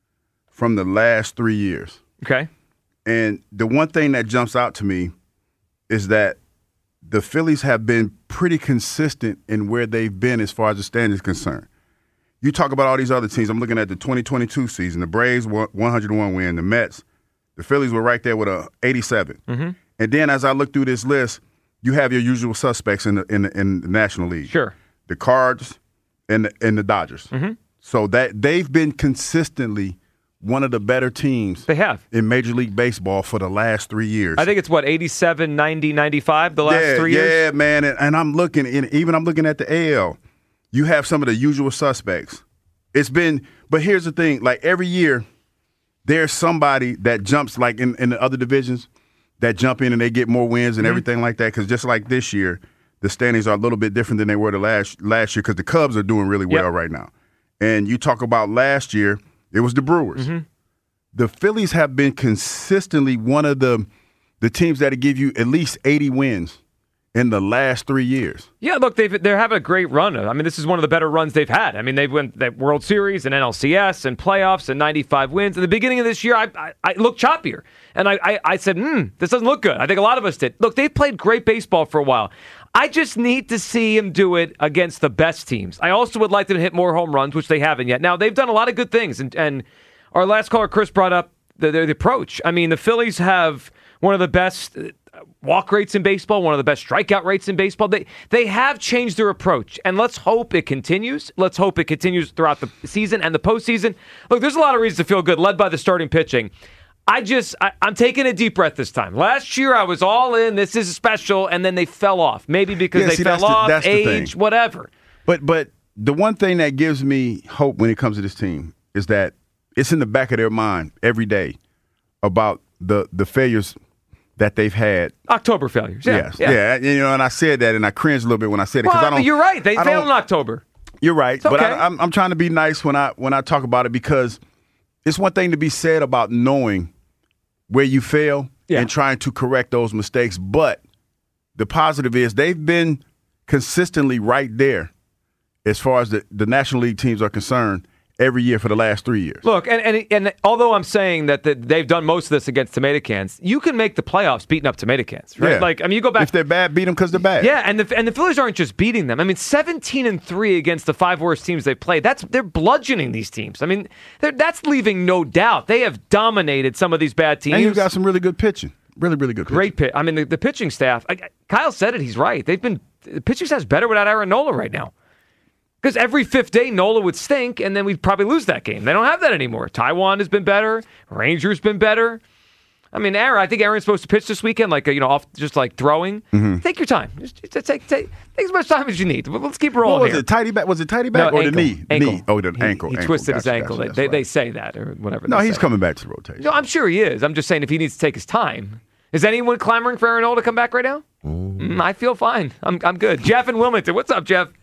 from the last three years. Okay. And the one thing that jumps out to me is that the Phillies have been pretty consistent in where they've been as far as the standings concerned. You talk about all these other teams. I'm looking at the twenty twenty-two season. The Braves, one hundred one win. The Mets, the Phillies were right there with a eighty-seven. Mm-hmm. And then as I look through this list, you have your usual suspects in the in the, in the National League. Sure. The Cards and the, and the Dodgers. Mm-hmm. So that they've been consistently one of the better teams they have in Major League Baseball for the last three years. I think it's, what, eighty-seven, ninety, ninety-five the last yeah, three years? Yeah, man. And, and I'm looking, in, even I'm looking at the A L. You have some of the usual suspects. It's been, but here's the thing, like every year, there's somebody that jumps, like in, in the other divisions, that jump in and they get more wins and mm-hmm. everything like that. Because just like this year, the standings are a little bit different than they were the last last year because the Cubs are doing really well yep. right now. And you talk about last year, it was the Brewers. Mm-hmm. The Phillies have been consistently one of the the teams that give you at least eighty wins in the last three years. Yeah, look, they've, they're having a great run. I mean, this is one of the better runs they've had. I mean, they've won the World Series and N L C S and playoffs and ninety-five wins. In the beginning of this year, I, I, I looked choppier. And I, I, I said, hmm, this doesn't look good. I think a lot of us did. Look, they've played great baseball for a while. I just need to see him do it against the best teams. I also would like them to hit more home runs, which they haven't yet. Now, they've done a lot of good things. And, and our last caller, Chris, brought up the, the, the approach. I mean, the Phillies have one of the best walk rates in baseball, one of the best strikeout rates in baseball. They they have changed their approach, and let's hope it continues. Let's hope it continues throughout the season and the postseason. Look, there's a lot of reasons to feel good, led by the starting pitching. I just, I, I'm taking a deep breath this time. Last year, I was all in. This is special, and then they fell off. Maybe because yeah, they see, fell the, off, age, whatever. But but the one thing that gives me hope when it comes to this team is that it's in the back of their mind every day about the the failures that they've had. October failures. Yeah, yes. Yeah. yeah. You know, and I said that, and I cringed a little bit when I said it. Well, I don't, you're right. They I failed in October. You're right. It's okay. But I, I'm, I'm trying to be nice when I when I talk about it because it's one thing to be said about knowing where you fail yeah. and trying to correct those mistakes. But the positive is they've been consistently right there as far as the, the National League teams are concerned every year for the last three years. Look, and and, and although I'm saying that the, they've done most of this against tomato cans, you can make the playoffs beating up tomato cans, right? Yeah. Like, I mean, you go back. If they're bad, beat them because they're bad. Yeah, and the and the Phillies aren't just beating them. I mean, seventeen and three against the five worst teams they played. That's they're bludgeoning these teams. I mean, that's leaving no doubt. They have dominated some of these bad teams. And you've got some really good pitching. Really, really good pitching. Great pitch. I mean, the, the pitching staff, I, Kyle said it, he's right. They've been, the pitching staff's better without Aaron Nola right now. Because every fifth day, Nola would stink, and then we'd probably lose that game. They don't have that anymore. Taiwan has been better. Ranger's been better. I mean, Aaron, I think Aaron's supposed to pitch this weekend, like, you know, off just like throwing. Mm-hmm. Take your time. Just, just take, take, take as much time as you need. Let's keep rolling. What was here. it? Tidy back? Was it tidy back no, or ankle, the knee? Ankle. Knee. Oh, the he, ankle. He ankle. twisted gotcha, his ankle. Gotcha, they, right. they say that or whatever. No, he's say. coming back to the rotation. No, I'm sure he is. I'm just saying if he needs to take his time. Is anyone clamoring for Aaron Nola to come back right now? Mm, I feel fine. I'm I'm good. Jeff in Wilmington. What's up, Jeff?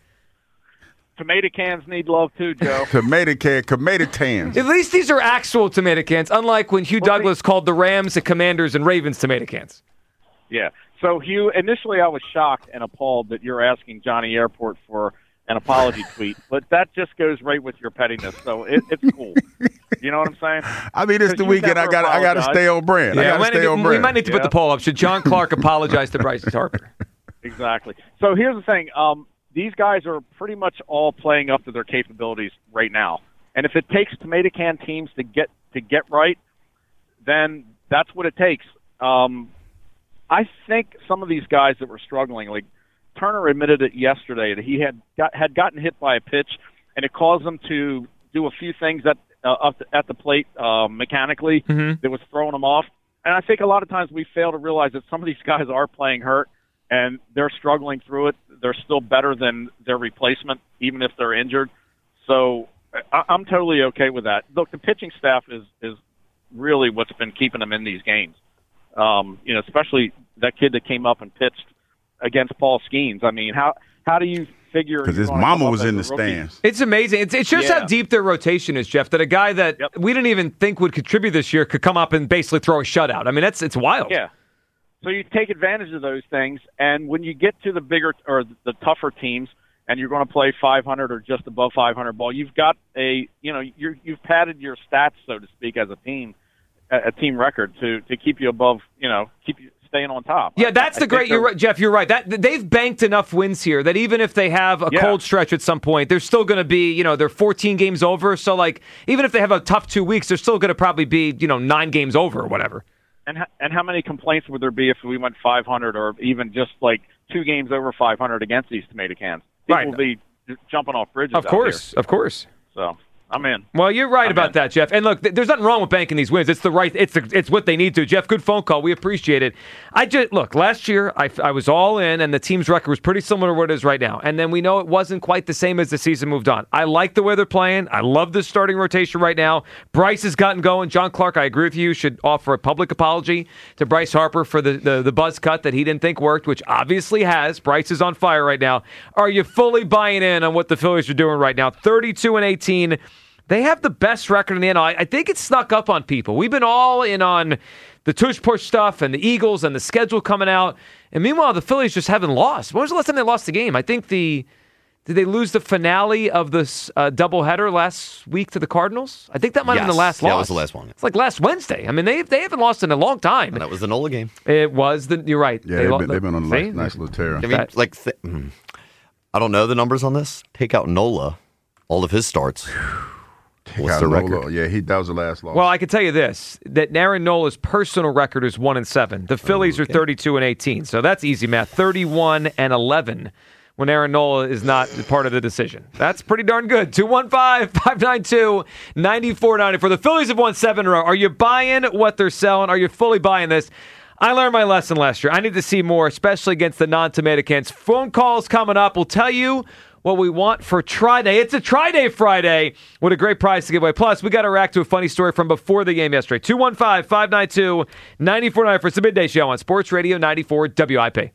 Tomato cans need love too, Joe. Tomato can, tomato cans. At least these are actual tomato cans, unlike when Hugh well, Douglas they, called the Rams, the Commanders, and Ravens tomato cans. Yeah. So, Hugh, initially I was shocked and appalled that you're asking Johnny Airport for an apology tweet, but that just goes right with your pettiness, so it, it's cool. You know what I'm saying? I mean, it's the weekend. I got I got to stay on brand. Yeah, I got to stay need, on we brand. might need to yeah. put the poll up. Should John Clark apologize to Bryce Harper? Exactly. So here's the thing. Um, these guys are pretty much all playing up to their capabilities right now. And if it takes tomato can teams to get to get right, then that's what it takes. Um, I think some of these guys that were struggling, like Turner admitted it yesterday, that he had got, had gotten hit by a pitch, and it caused him to do a few things at uh, up the, at the plate uh, mechanically mm-hmm. that was throwing him off. And I think a lot of times we fail to realize that some of these guys are playing hurt, and they're struggling through it. They're still better than their replacement, even if they're injured. So I, I'm totally okay with that. Look, the pitching staff is is really what's been keeping them in these games. Um, you know, especially that kid that came up and pitched against Paul Skeens. I mean, how how do you figure? Because his mama was in the stands. It's amazing. It's, it shows Yeah. how deep their rotation is, Jeff, that a guy that Yep. we didn't even think would contribute this year could come up and basically throw a shutout. I mean, that's it's wild. Yeah. So you take advantage of those things, and when you get to the bigger or the tougher teams, and you're going to play five hundred or just above five hundred ball, you've got a you know you're, you've padded your stats, so to speak, as a team, a, a team record to to keep you above, you know, keep you staying on top. Yeah, that's I- the I great. think You're they're- right, Jeff. You're right. That they've banked enough wins here that even if they have a Yeah. cold stretch at some point, they're still going to be. You know, they're fourteen games over. So like, even if they have a tough two weeks, they're still going to probably be. You know, nine games over or whatever. And h- and how many complaints would there be if we went five hundred or even just like two games over five hundred against these tomato cans? People Right. will be j- jumping off bridges. Of out course, of course. here. So I'm in. Well, you're right I'm about in. that, Jeff. And look, th- there's nothing wrong with banking these wins. It's the right. It's the, it's what they need to. Jeff, good phone call. We appreciate it. I just look. Last year, I, I was all in, and the team's record was pretty similar to what it is right now. And then we know it wasn't quite the same as the season moved on. I like the way they're playing. I love the starting rotation right now. Bryce has gotten going. John Clark, I agree with you, should offer a public apology to Bryce Harper for the the, the buzz cut that he didn't think worked, which obviously has. Bryce is on fire right now. Are you fully buying in on what the Phillies are doing right now? thirty-two and eighteen. They have the best record in the N L. I, I think it's snuck up on people. We've been all in on the tush push stuff and the Eagles and the schedule coming out. And meanwhile, the Phillies just haven't lost. When was the last time they lost the game? I think the did they lose the finale of this uh, doubleheader last week to the Cardinals? I think that might have been the last Yeah, loss. that was the last one. It's like last Wednesday. I mean, they they haven't lost in a long time. And that was the Nola game. It was the. You're right. Yeah, They they've lo- been, they've been on a See? nice, nice little tear. I mean, like, th- mm, I don't know the numbers on this. Take out Nola, all of his starts. Take What's out the Nola. record? Yeah, he that was the last loss. Well, I can tell you this: that Aaron Nola's personal record is one and seven. The Phillies are thirty-two and eighteen, so that's easy math. Thirty-one and eleven when Aaron Nola is not part of the decision. That's pretty darn good. Two one five five nine two nine four nine four. The Phillies have won seven in a row. Are you buying what they're selling? Are you fully buying this? I learned my lesson last year. I need to see more, especially against the non-tomato cans. Phone calls coming up. We'll tell you what we want for Tri-Day. It's a Tri-Day Friday. What a great prize to give away. Plus, we got to react to a funny story from before the game yesterday. two one five five nine two nine four nine four. It's the Midday Show on Sports Radio ninety-four W I P.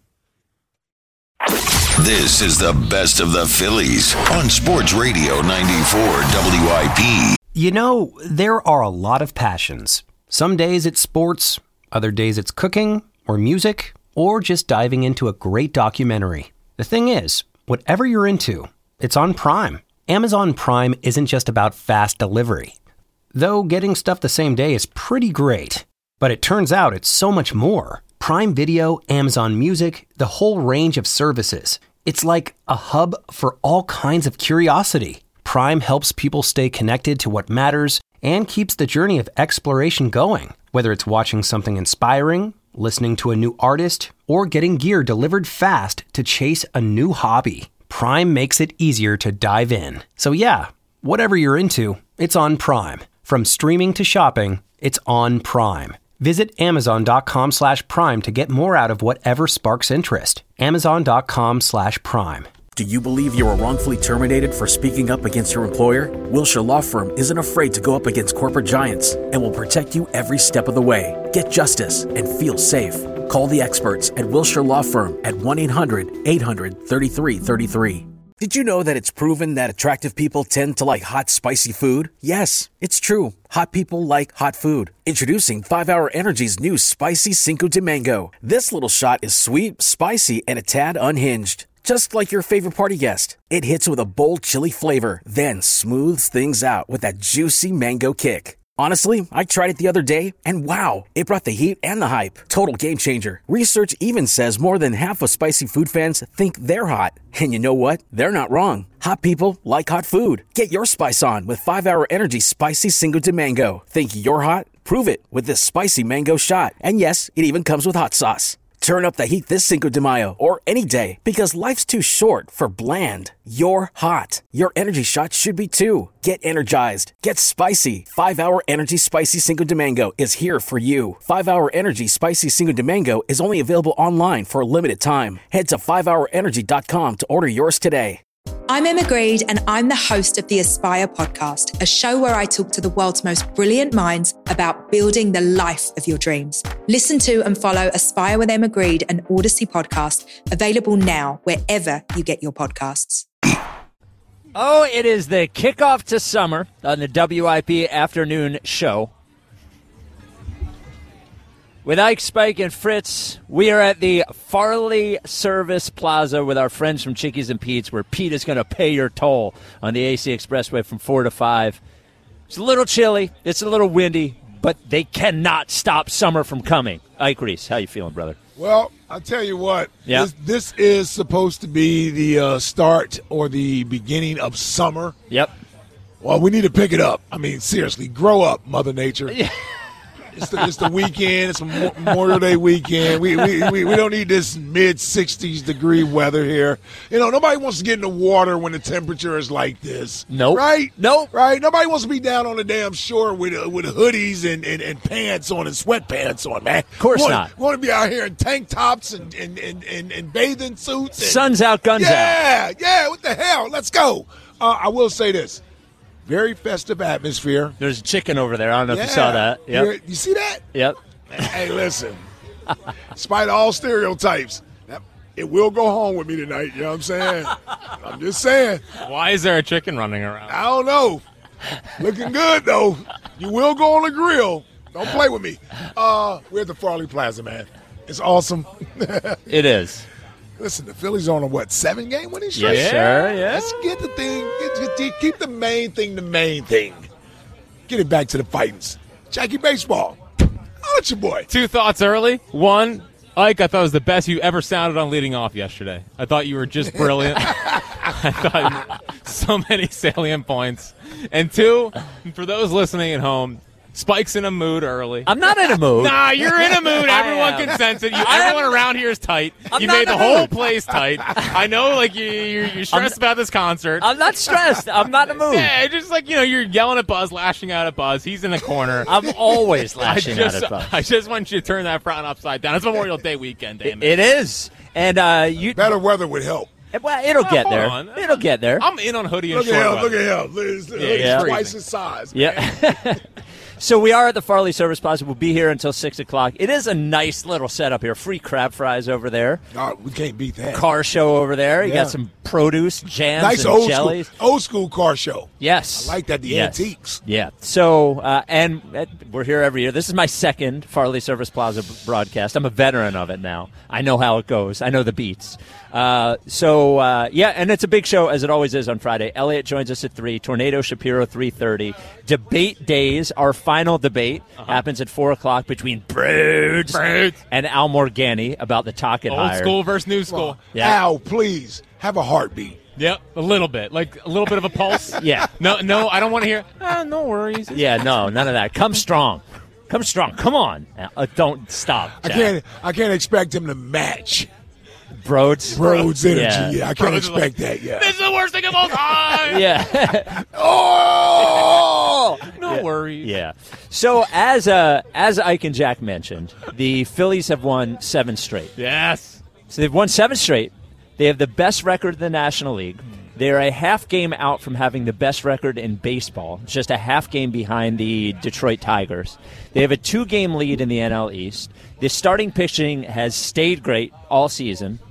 This is the best of the Phillies on Sports Radio ninety-four W I P. You know, there are a lot of passions. Some days it's sports, other days it's cooking or music, or just diving into a great documentary. The thing is, whatever you're into, it's on Prime. Amazon Prime isn't just about fast delivery. Though getting stuff the same day is pretty great. But it turns out it's so much more. Prime Video, Amazon Music, the whole range of services. It's like a hub for all kinds of curiosity. Prime helps people stay connected to what matters and keeps the journey of exploration going. Whether it's watching something inspiring, listening to a new artist, or getting gear delivered fast to chase a new hobby, Prime makes it easier to dive in. So yeah, whatever you're into, it's on Prime. From streaming to shopping, it's on Prime. Visit amazon.com slash prime to get more out of whatever sparks interest. Amazon.com slash prime. Do you believe you were wrongfully terminated for speaking up against your employer? Wilshire Law Firm isn't afraid to go up against corporate giants and will protect you every step of the way. Get justice and feel safe. Call the experts at Wilshire Law Firm at one eight hundred eight hundred thirty-three thirty-three. Did you know that it's proven that attractive people tend to like hot, spicy food? Yes, it's true. Hot people like hot food. Introducing five hour Energy's new Spicy Cinco de Mango. This little shot is sweet, spicy, and a tad unhinged. Just like your favorite party guest. It hits with a bold chili flavor, then smooths things out with that juicy mango kick. Honestly, I tried it the other day, and wow, it brought the heat and the hype. Total game changer. Research even says more than half of spicy food fans think they're hot. And you know what? They're not wrong. Hot people like hot food. Get your spice on with five hour Energy Spicy Cinco de Mango. Think you're hot? Prove it with this spicy mango shot. And yes, it even comes with hot sauce. Turn up the heat this Cinco de Mayo or any day, because life's too short for bland. You're hot. Your energy shot should be too. Get energized. Get spicy. five hour Energy Spicy Cinco de Mango is here for you. five hour Energy Spicy Cinco de Mango is only available online for a limited time. Head to five hour energy dot com to order yours today. I'm Emma Greed, and I'm the host of the Aspire podcast, a show where I talk to the world's most brilliant minds about building the life of your dreams. Listen to and follow Aspire with Emma Greed, an Odyssey podcast, available now wherever you get your podcasts. Oh, it is the kickoff to summer on the W I P afternoon show. With Ike, Spike, and Fritz, we are at the Farley Service Plaza with our friends from Chickies and Pete's, where Pete is going to pay your toll on the A C Expressway from four to five. It's a little chilly. It's a little windy, but they cannot stop summer from coming. Ike Reese, how you feeling, brother? Well, I'll tell you what. Yeah. This, this is supposed to be the uh, start or the beginning of summer. Yep. Well, we need to pick it up. I mean, seriously, grow up, Mother Nature. Yeah. It's the, it's the weekend. It's Memorial Day weekend. We, we we we don't need this mid sixties degree weather here. You know, nobody wants to get in the water when the temperature is like this. Nope. Right? Nope. Right? Nobody wants to be down on the damn shore with uh, with hoodies and, and, and pants on and sweatpants on, man. Of course we want, not. We want to be out here in tank tops and, and, and, and, and bathing suits. And, Sun's out, guns yeah, out. Yeah, yeah. What the hell? Let's go. Uh, I will say this. Very festive atmosphere. There's a chicken over there. I don't know yeah. if you saw that. Yep. You're, you see that? Yep. Hey, listen. Despite all stereotypes, it will go home with me tonight. You know what I'm saying? I'm just saying. Why is there a chicken running around? I don't know. Looking good, though. You will go on the grill. Don't play with me. Uh, we're at the Farley Plaza, man. It's awesome. It is. Listen, the Phillies on a, what, seven-game winning streak? Yes, sir, yeah. Let's get the thing, get, get, keep the main thing the main thing. Get it back to the fightings. Jackie Baseball. How about your boy? Two thoughts early. One, Ike, I thought it was the best you ever sounded on leading off yesterday. I thought you were just brilliant. I thought so many salient points. And two, for those listening at home, Spike's in a mood early. I'm not in a mood. Nah, you're in a mood. Everyone can sense it. You, everyone around here is tight. I'm you not made in the a whole mood. place tight. I know, like, you, you're, you're stressed I'm, about this concert. I'm not stressed. I'm not in a mood. Yeah, just like, you know, you're yelling at Buzz, lashing out at Buzz. He's in the corner. I'm always lashing I just, out at Buzz. I just want you to turn that frown upside down. It's Memorial Day weekend, damn it. It is. And uh, you better weather would help. Well, it'll Oh, get hold there. on. It'll get there. I'm in on hoodie and Look short at him. weather. Look at him. His Yeah, hoodie's yeah. twice his size. Man. Yeah. So we are at the Farley Service Plaza. We'll be here until six o'clock. It is a nice little setup here. Free crab fries over there. Oh, we can't beat that. Car show over there. You Yeah. got some produce, jams, Nice and old jellies. school, old school car show. Yes. I like that. The Yes. antiques. Yeah. So, uh, and uh, we're here every year. This is my second Farley Service Plaza b- broadcast. I'm a veteran of it now. I know how it goes. I know the beats. Uh, so, uh, yeah, and it's a big show, as it always is on Friday. Elliot joins us at three. Tornado Shapiro, three thirty. Debate days. Our final debate Uh-huh. happens at four o'clock between Broods and Al Morgani about the Talking Old Hire. school versus new school. Yeah. Al, please have a heartbeat. Yep, a little bit. Like a little bit of a pulse. Yeah. No, no, I don't want to hear, ah, no worries. Yeah, no, none of that. Come strong. Come strong. Come on. Uh, don't stop. I Jack. can't. I can't expect him to match Broads. Broad's energy. Yeah. Yeah, I can't Broad's is like, expect that. Yeah. This is the worst thing of all time. Yeah. Oh. No Yeah. worries. Yeah. So as uh, as Ike and Jack mentioned, the Phillies have won seven straight. Yes. So they've won seven straight. They have the best record in the National League. They're a half game out from having the best record in baseball, just a half game behind the Detroit Tigers. They have a two-game lead in the N L East. The starting pitching has stayed great all season.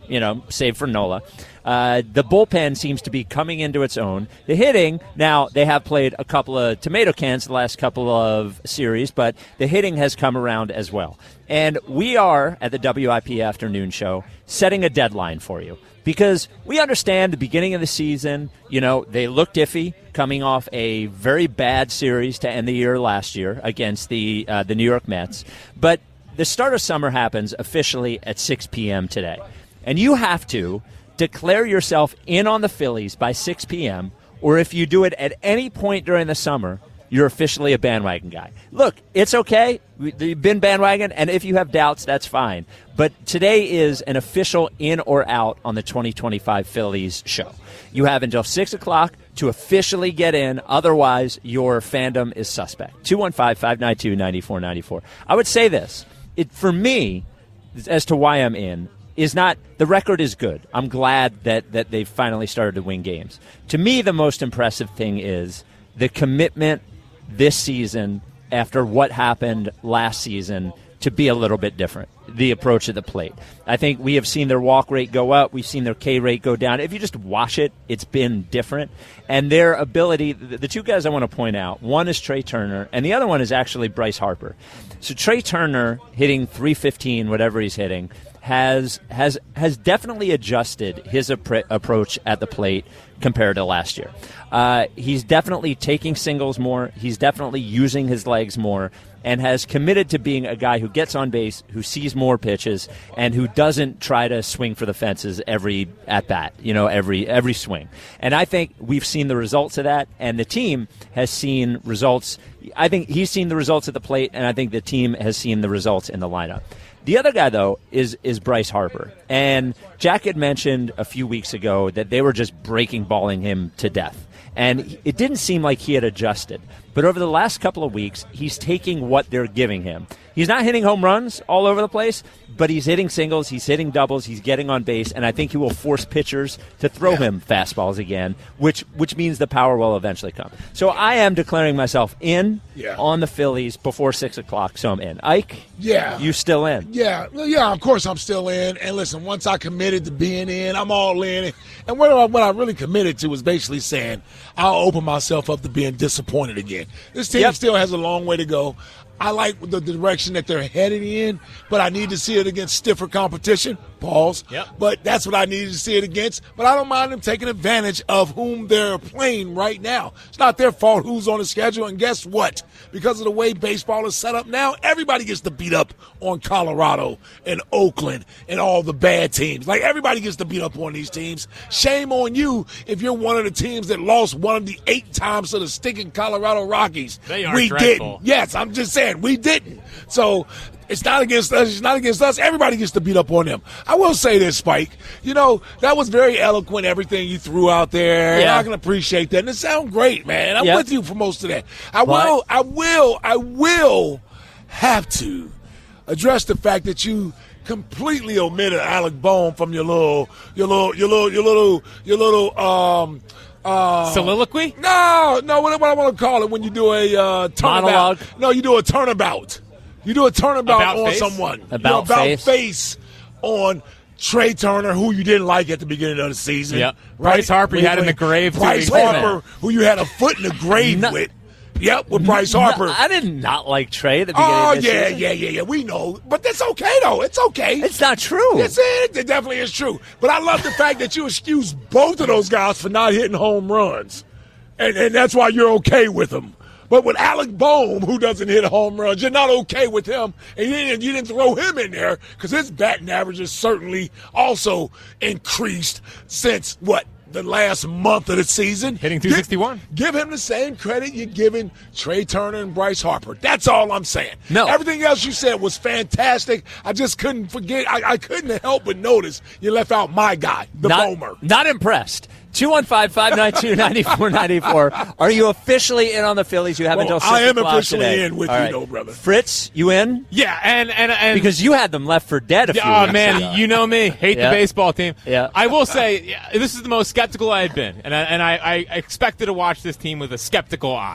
you know, save for Nola. Uh, the bullpen seems to be coming into its own. The hitting, now they have played a couple of tomato cans the last couple of series, but the hitting has come around as well. And we are, at the W I P Afternoon Show, setting a deadline for you. Because we understand the beginning of the season, you know, they looked iffy coming off a very bad series to end the year last year against the uh, the New York Mets. But the start of summer happens officially at six p.m. today. And you have to declare yourself in on the Phillies by six p.m., or if you do it at any point during the summer, you're officially a bandwagon guy. Look, it's okay. You've been bandwagon, and if you have doubts, that's fine. But today is an official in or out on the twenty twenty-five Phillies show. You have until six o'clock to officially get in. Otherwise, your fandom is suspect. two one five, five nine two, nine four nine four. I would say this. It, for me, as to why I'm in, is not the record is good. I'm glad that, that they've finally started to win games. To me, the most impressive thing is the commitment this season after what happened last season to be a little bit different, the approach at the plate. I think we have seen their walk rate go up. We've seen their K rate go down. If you just watch it, it's been different. And their ability, the two guys I want to point out, one is Trey Turner, and the other one is actually Bryce Harper. So Trey Turner hitting three fifteen, whatever he's hitting, has has has definitely adjusted his appro- approach at the plate compared to last year. Uh, he's definitely taking singles more. He's definitely using his legs more, and has committed to being a guy who gets on base, who sees more pitches, and who doesn't try to swing for the fences every at bat, you know, every every swing. And I think we've seen the results of that, and the team has seen results. I think he's seen the results at the plate, and I think the team has seen the results in the lineup. The other guy, though, is is Bryce Harper. And Jack had mentioned a few weeks ago that they were just breaking balling him to death. And it didn't seem like he had adjusted. But over the last couple of weeks, he's taking what they're giving him. He's not hitting home runs all over the place, but he's hitting singles, he's hitting doubles, he's getting on base, and I think he will force pitchers to throw yeah. him fastballs again, which which means the power will eventually come. So I am declaring myself in yeah. on the Phillies before six o'clock, so I'm in. Ike, yeah, you still in? Yeah, yeah, of course I'm still in. And listen, once I committed to being in, I'm all in. And what I, what I really committed to was basically saying I'll open myself up to being disappointed again. This team yep. still has a long way to go. I like the direction that they're heading in, but I need to see it against stiffer competition. Pause. Yep. But that's what I needed to see it against. But I don't mind them taking advantage of whom they're playing right now. It's not their fault who's on the schedule. And guess what? Because of the way baseball is set up now, everybody gets to beat up on Colorado and Oakland and all the bad teams. Like, everybody gets to beat up on these teams. Shame on you if you're one of the teams that lost one of the eight times to the stinking Colorado Rockies. They are we dreadful. didn't. Yes, I'm just saying. We didn't. So it's not against us. It's not against us. Everybody gets to beat up on them. I will say this, Spike. You know, that was very eloquent, everything you threw out there. Yeah. And I can appreciate that. And it sounds great, man. I'm Yep. with you for most of that. I But- will, I will, I will have to address the fact that you completely omitted Alec Bohm from your little, your little, your little, your little, your little, um, Uh, Soliloquy? No, no. What, what I want to call it when you do a uh, turnabout? Monologue? No, you do a turnabout. You do a turnabout About on face? someone. About you about face? face on Trey Turner, who you didn't like at the beginning of the season. Yep. Right? Bryce Harper, you had in the grave two Bryce weeks ago. Harper, who you had a foot in the grave No. with. Yep, with Bryce Harper. No, I did not like Trey at the beginning Oh, of this yeah, season. yeah, yeah, yeah. We know. But that's okay, though. It's okay. It's not true. Yes, it, it definitely is true. But I love the fact that you excuse both of those guys for not hitting home runs. And, and that's why you're okay with them. But with Alec Bohm, who doesn't hit home runs, you're not okay with him. And you didn't, you didn't throw him in there because his batting average has certainly also increased since, what, the last month of the season. Hitting two sixty-one. Give, give him the same credit you're giving Trey Turner and Bryce Harper. That's all I'm saying. No. Everything else you said was fantastic. I just couldn't forget. I, I couldn't help but notice you left out my guy, the not, Bomer. Not impressed. two one five, five nine two, nine four nine four. Are you officially in on the Phillies? You have Well, until six I am o'clock officially today. in with All you, right. though, brother. Fritz, you in? Yeah, and and, and Because you had them left for dead a few Oh weeks man, ago. you know me. Hate Yeah. the baseball team. Yeah. I will say yeah, this is the most skeptical I had been, and I, and I, I expected to watch this team with a skeptical eye.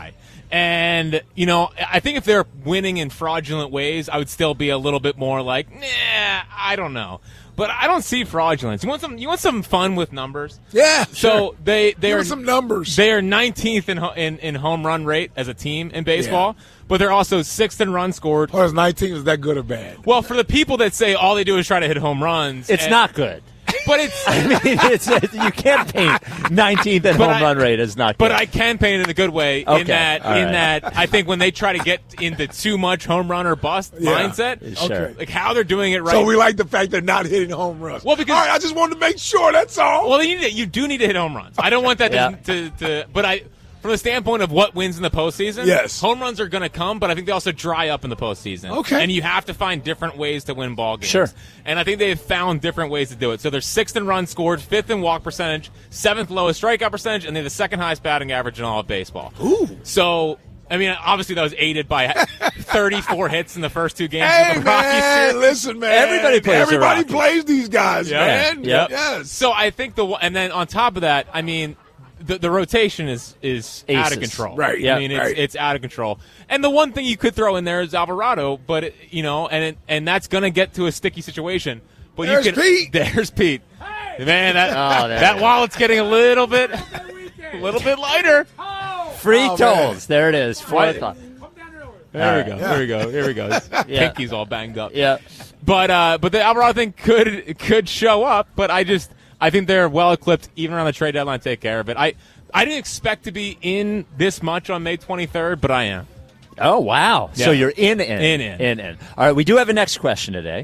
And, you know, I think if they're winning in fraudulent ways, I would still be a little bit more like, nah, I don't know. But I don't see fraudulence. You want some? You want some fun with numbers? Yeah. So sure. they they Give are us some numbers. They are nineteenth in, ho- in in home run rate as a team in baseball, yeah. but they're also sixth in runs scored. Oh, is nineteen is that good or bad? Well, for the people that say all they do is try to hit home runs, it's and, not good. But it's I mean, it's, it's you can't paint nineteenth in home I, run rate as not good. But I can paint it in a good way okay. in that all in right. that I think when they try to get into too much home run or bust yeah. mindset, sure. like how they're doing it right. So we like the fact they're not hitting home runs. Well, because all right, I just wanted to make sure. That's all. Well, you, need to, you do need to hit home runs. I don't want that yeah. to, to, to. But I, from the standpoint of what wins in the postseason, yes, home runs are going to come, but I think they also dry up in the postseason. Okay, and you have to find different ways to win ball games. Sure, and I think they have found different ways to do it. So they're sixth in runs scored, fifth in walk percentage, seventh lowest strikeout percentage, and they're the second highest batting average in all of baseball. Ooh, so. I mean, obviously that was aided by thirty-four hits in the first two games hey, of the Rockies. Man, listen, man. Everybody plays Everybody the plays these guys, yep. man. Yep. Yes. So I think the and then on top of that, I mean, the the rotation is is Aces. out of control. Right. I mean, it's right. it's out of control. And the one thing you could throw in there is Alvarado, but it, you know, and it, and that's going to get to a sticky situation. But there's you can Pete. There's Pete. Hey. Man, that oh, that wallet's getting a little bit a little bit lighter. Free oh, tolls. There it is. Four o'clock. There right. we go. Yeah. There we go. There we go. yeah. Pinky's all banged up. Yeah. But uh, but the Alvarado thing could could show up. But I just I think they're well equipped even around the trade deadline to take care of it. I I didn't expect to be in this much on May twenty-third, but I am. Oh wow! Yeah. So you're in, in, In, in. in, in. All right, we do have a next question today.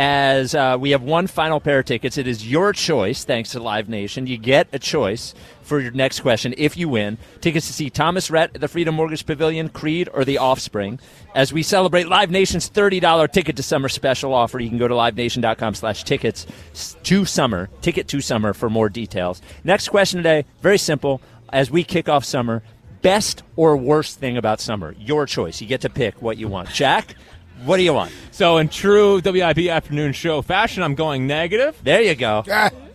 As uh, we have one final pair of tickets, it is your choice. Thanks to Live Nation, you get a choice for your next question if you win. Tickets to see Thomas Rhett at the Freedom Mortgage Pavilion, Creed, or The Offspring. As we celebrate Live Nation's thirty dollars Ticket to Summer special offer, you can go to livenation.com slash tickets to summer, ticket to summer for more details. Next question today, very simple. As we kick off summer, best or worst thing about summer? Your choice. You get to pick what you want. Jack, what do you want? So in true W I P afternoon show fashion, I'm going negative. There you go.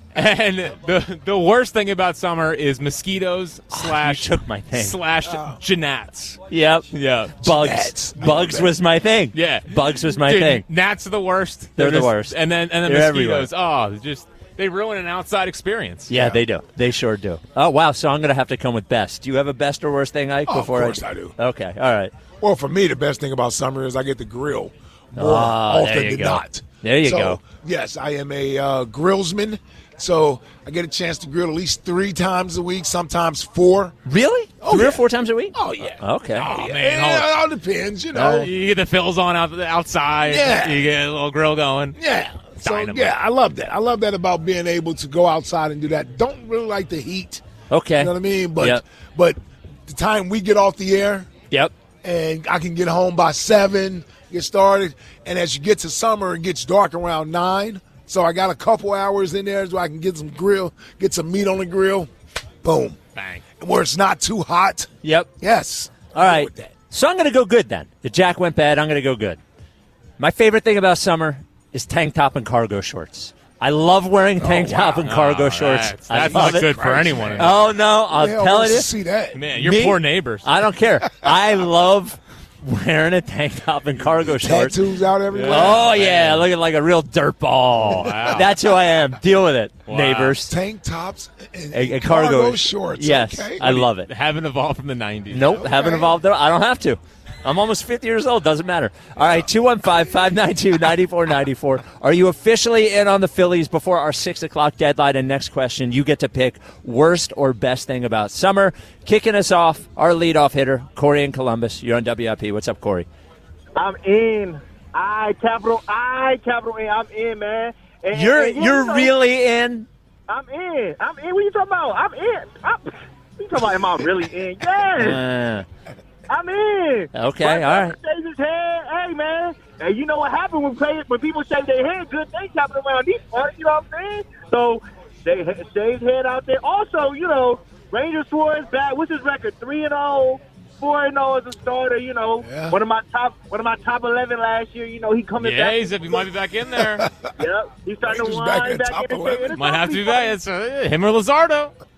And the the worst thing about summer is mosquitoes slash you took my thing. slash Oh. gnats. Yep. Yeah. Bugs. Gnats. Bugs was my thing. Yeah. Bugs was my Dude, thing. Gnats are the worst. They're the just- worst. And then and then They're mosquitoes. Oh, just they ruin an outside experience. Yeah, they do. They sure do. Oh, wow. So I'm going to have to come with best. Do you have a best or worst thing, Ike? Oh, of before course I do. Okay. All right. Well, for me, the best thing about summer is I get to grill more Oh, often there you than go. not. There you so, go. Yes, I am a uh, grillsman, so I get a chance to grill at least three times a week, sometimes four. Really? Oh, Three yeah. or four times a week? Oh, yeah. Okay. Oh, Yeah, man. hold it on. all depends, you know. Uh, you get the fills on out outside. Yeah. You get a little grill going. Yeah. So, Dynamite. yeah, I love that. I love that about being able to go outside and do that. Don't really like the heat. Okay. You know what I mean? But Yep. but the time we get off the air Yep. and I can get home by seven, get started, and as you get to summer, it gets dark around nine. So I got a couple hours in there so I can get some grill, get some meat on the grill. Boom. Bang. Where it's not too hot. Yep. Yes. All right. So I'm going to go good then. If Jack went bad, I'm going to go good. My favorite thing about summer is tank top and cargo shorts. I love wearing tank Oh, top wow. and cargo Oh, shorts. That's, I that's love not it. good for anyone. Oh, no. I'll Hell, tell wants you. to see that. Man, your Me? poor neighbors. I don't care. I love wearing a tank top and cargo shorts. Tattoos out everywhere. Oh, yeah. Looking like a real dirtball. Wow. That's who I am. Deal with it, Wow. neighbors. Tank tops and, And, and cargo, cargo, shorts. Yes. Okay. I love it. Haven't evolved from the nineties. Nope, haven't evolved. There. I don't have to. I'm almost fifty years old. Doesn't matter. All right, two one five, five nine two, nine four nine four. Are you officially in on the Phillies before our six o'clock deadline? And next question, you get to pick worst or best thing about summer. Kicking us off, our leadoff hitter, Corey in Columbus. You're on W I P. What's up, Corey? I'm in. I capital I capital N. I'm in, man. And, You're and, you're you know, really in? I'm in. I'm in. What you talking about? I'm in. I'm, what you talking about? Am I really in? Yes. Uh, I'm in. Okay, But all right. Shave his head. Hey, man. And you know what happened when play, when people shave their head? Good things happen around these parts. You know what I'm saying? So they ha- shave his head out there. Also, you know, Ranger Suarez back. What's his record? Three and zero. Four and zero as a starter, you know, Yeah. one of my top, one of my top eleven last year. You know, he coming Yeah, back. he's if he might be back in there. Yep, he's starting to Rangers back wind in back top in. eleven. And Might have to be something- back. It's uh, him or Luzardo.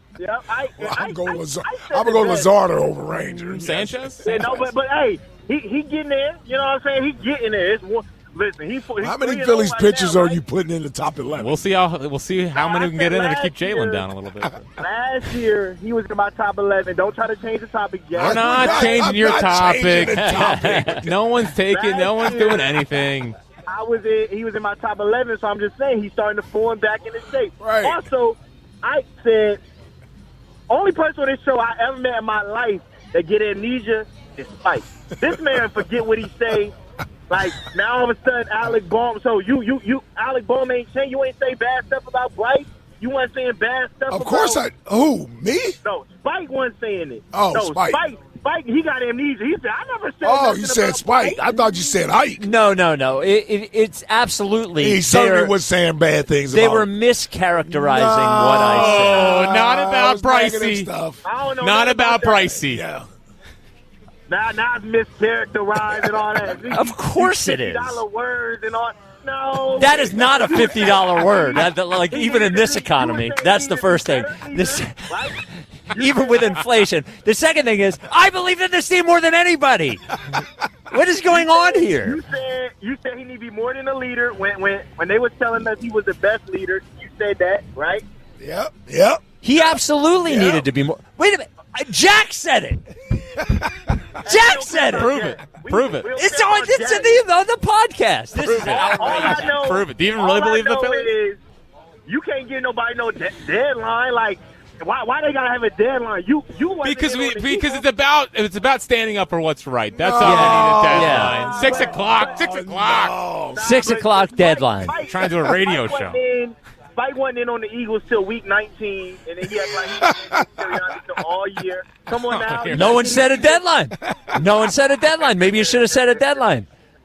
Yeah, I, Well, I, I'm going I, Lazard. I said I'm gonna go the best. Lazard over Rangers. Sanchez? Yeah, no, but but hey, he he getting there. You know what I'm saying? He getting there. It's one, listen, he. he How many three and Phillies oh right pitchers now, are right? you putting in the top eleven? We'll see how we'll see how No, many I we can get said in there to last keep Jalen year- down a little bit. Last year he was in my top eleven. Don't try to change the topic yet. We're not not- changing I'm your not topic. changing the topic. No one's taking. No one's Last year- doing anything. I was in. He was in my top eleven, so I'm just saying he's starting to form back into shape. Right. Also, I said only person on this show I ever met in my life that get amnesia is Spike. This man forget what he say. Like now, all of a sudden, Alec Baum. So you, you, you, Alec Baum ain't saying you ain't say bad stuff about Bryce. You weren't saying bad stuff. Of course about, I. Who me? No, Spike wasn't saying it. Oh, no, Spike. Spike. Spike, he got amnesia. He said, "I never said." Oh, nothing you said about Spike. Bryce." I thought you said Ike. No, no, no. It, it, it's absolutely. He certainly they're- was saying bad things They about were him. mischaracterizing what I said. Oh, not I about was negative Pricey. stuff. I don't know Not nothing about that. Pricey. Yeah. Now, now it's mischaracterized and all that. Of course it is. fifty dollar words and all. No. That is not a fifty dollar word. That, that- like even in this economy, that's the first thing. This, even with inflation. The second thing is, I believe in this team more than anybody. What is going on here? You said you said he need to be more than a leader. When when when they was telling us he was the best leader, you said that, right? Yep. Yep. He absolutely Yeah. needed to be more. Wait a minute. Uh, Jack said it. Jack said it. Prove it. Prove it. It's on, it's in the, on the podcast. This is All I know, Prove it. Do you even all really I believe the know Phillies? is you can't give nobody no de- deadline. Like, why why they gotta have a deadline? You you wasn't Because in we on the because Eagles. it's about it's about standing up for what's right. That's all Oh, they need a deadline. yeah. Six o'clock. Six o'clock. Oh, Six o'clock deadline. Mike- Trying to do a radio Mike show. wasn't in- Mike wasn't in on the Eagles till week nineteen, and then he had like he was in Sirianni all year. Come on now. No one said a deadline. No one said a deadline. Maybe you should have said a deadline.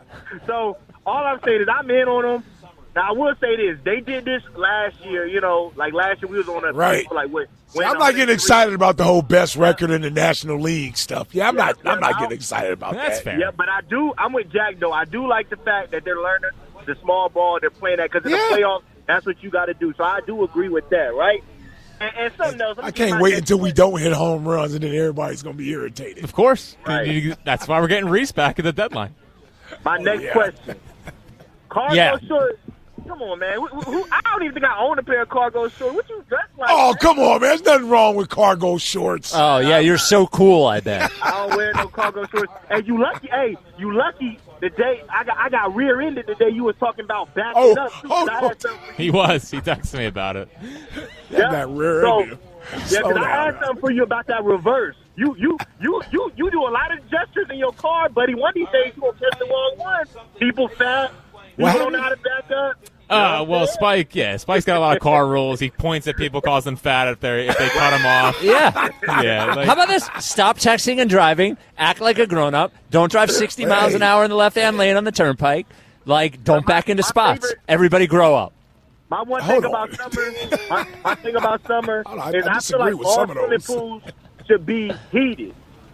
So all I'm saying is I'm in on them. Now I will say this: they did this last year. You know, like last year we was on a Right. like what? See, I'm not getting excited about the whole best record in the National League stuff. Yeah, I'm not. I'm not getting excited about That's that. fair. Yeah, but I do. I'm with Jack though. I do like the fact that they're learning the small ball. They're playing that because in Yeah. the playoffs, that's what you got to do. So I do agree with that, right? And, and something else. let me I get can't my wait next until we question. don't hit home runs and then everybody's going to be irritated. Of course. Right. You- That's why we're getting Reese back at the deadline. My next yeah. question. Cargo Yeah. shorts. Come on, man. Who, who, I don't even think I own a pair of cargo shorts. What you dress like? Oh, man? come on, man. There's nothing wrong with cargo shorts. Oh, yeah, you're so cool, I bet. I don't wear no cargo shorts. Hey, you lucky. Hey, you lucky. The day I got, I got rear-ended the day you was talking about backing Oh, up. Too, oh, I had something for He was. He texted me about it. That got rear-ended. So, yeah, Slow because I had down. something for you about that reverse. You, you, you, you, you do a lot of gestures in your car, buddy. One of these days you gonna catch the wrong one. People fat. You What? don't know how to back up. Uh, well, Spike, yeah, Spike's got a lot of car rules. He points at people, calls them fat if they if they cut him off. Yeah. Yeah. Like, How about this? Stop texting and driving. Act like a grown up. Don't drive sixty miles an hour in the left hand lane on the turnpike. Like, don't back into my spots. favorite- Everybody grow up. My one Hold thing on. about summer, my, my thing about summer Hold on, I- is I I, feel disagree like with all some of swimming those. pools should be heated.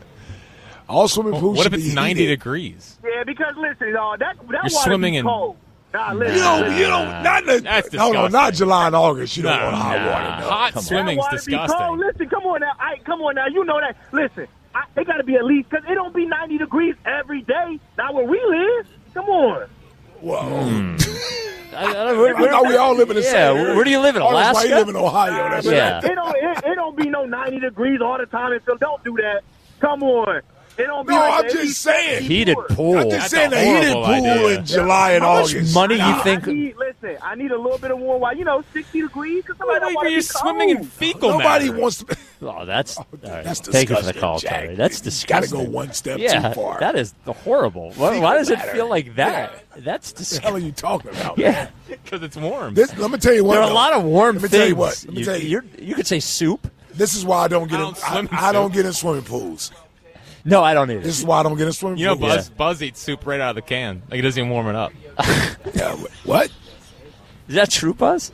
All swimming pools what if should it's be ninety heated. degrees? Yeah, because listen, y'all, that that You're water swimming be in- cold. Nah, listen, You don't, listen. you don't, not in the, That's hold on, not disgusting. July and August. You don't No, want hot nah. water. No. Hot Come on. swimming's That water be disgusting. cold. Listen, come on now. I, come on now. You know that. Listen, I, it got to be at least because it don't be ninety degrees every day. Not where we live. Come on. Whoa. Hmm. I, I don't, where, I thought we all live in the yeah, same area. where do you live in Oh, that's why Alaska? you live in Ohio. That's Yeah. right. It don't. It, it don't be no ninety degrees all the time. And so don't do that. Come on. It don't be No, like I'm that. It be just saying. Heated pool. I'm just That's saying a a heated horrible pool idea. in July and How much August. money you Nah. think? I need, listen, I need a little bit of warm water. You know, sixty degrees. Cause somebody don't Like, want to you're be swimming in cold. fecal Nobody matter. wants to. Oh, that's, all right. That's Thank you for the disgusting, call, Jack. Terry. That's You disgusting. gotta go one step yeah, too far. that is horrible. Why, Fecal why does it matter. feel like that? That's What the disgusting. hell are you talking about? Yeah, Because it's warm. This, let me tell you what. there are a though. lot of warm Let me things. tell you what. Let me you, tell you. you're- you could say soup. This is why I don't get I in. don't swim in I, I don't soup. get in swimming pools. No, I don't either. This is why I don't get in swimming You know, pools. Buzz Buzz eats soup right out of the can. Like, he doesn't even warm it up. Yeah, wh- what? Is that true, Buzz?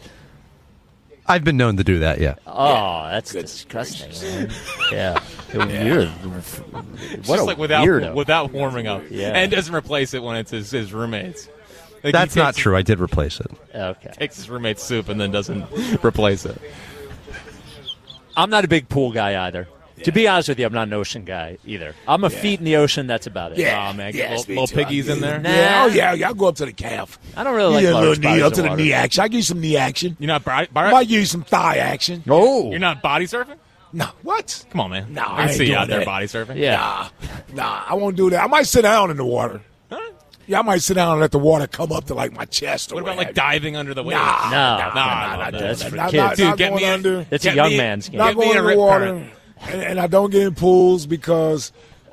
I've been known to do that, yeah. Oh, that's disgusting, man. Yeah. You're, what It's a just like without weirdo. without warming up. Yeah. And doesn't replace it when it's his, his roommates. Like, That's he not takes- true. I did replace it. Okay. Takes his roommate's soup and then doesn't replace it. I'm not a big pool guy either. Yeah. To be honest with you, I'm not an ocean guy either. I'm a yeah. feet in the ocean. That's about it. Yeah, oh, man, yeah, little, little piggies in there. Nah. Yeah, oh yeah, yeah. I'll go up to the calf. I don't really yeah, like large knee, up to the water. knee action. I give you some knee action. You're not bar- bar- I might give you some thigh action. Oh, you're not body surfing? No, what? Come on, man. No, I I can ain't see you doing out there that. body surfing. Yeah, nah, nah, I won't do that. I might sit down in the water. Huh? Yeah, I might sit down and let the water come up to like my chest. Or what about what like diving under the waves? Nah, no, nah, no, nah, no, nah, no, that's nah, for nah, kids. Not, Dude, not get going me under. It's a young man's game. Not Get me going in in a the rip water, current. and, and I don't get in pools because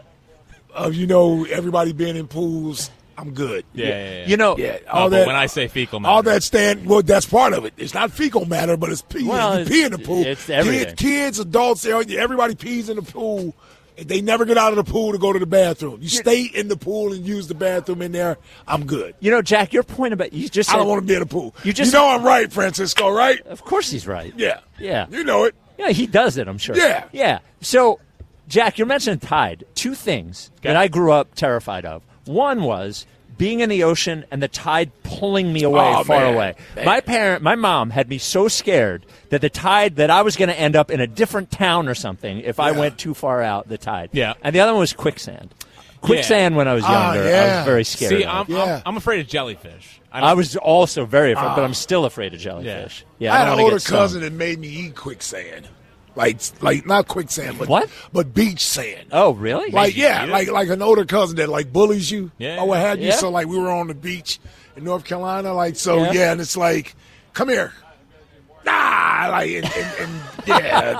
of you know everybody being in pools. I'm good. Yeah, yeah, yeah. You know, yeah, oh, all but that. when I say fecal matter, all that stand. Well, that's part of it. It's not fecal matter, but it's pee. Well, you pee in the pool. it's everything. Kids, kids, adults, everybody pees in the pool. They never get out of the pool to go to the bathroom. You stay in the pool and use the bathroom in there. I'm good. You know, Jack, your point about you just said, I don't want to be in the pool. You just you know I'm right, Francisco, right? Of course he's right. Yeah. Yeah. You know it. Yeah, he does it, I'm sure. Yeah. Yeah. So, Jack, you're mentioning tide. Two things okay. that I grew up terrified of. One was being in the ocean and the tide pulling me away oh, far man. away. Man. My parent, my mom had me so scared that the tide, that I was going to end up in a different town or something if yeah. I went too far out the tide. Yeah. And the other one was quicksand. Quicksand yeah. when I was younger, ah, yeah. I was very scared. See, of I'm, yeah. I'm, I'm afraid of jellyfish. I, I was also very afraid, ah. but I'm still afraid of jellyfish. Yeah, yeah I, I had don't an older get stung. cousin that made me eat quicksand. Like, like not quicksand, but what? But beach sand. Oh, really? Like, yeah, like like an older cousin that like bullies you yeah. or what have you. Yeah. So like we were on the beach in North Carolina, like so Yeah. yeah, and it's like, come here, nah, like and, and, and yeah.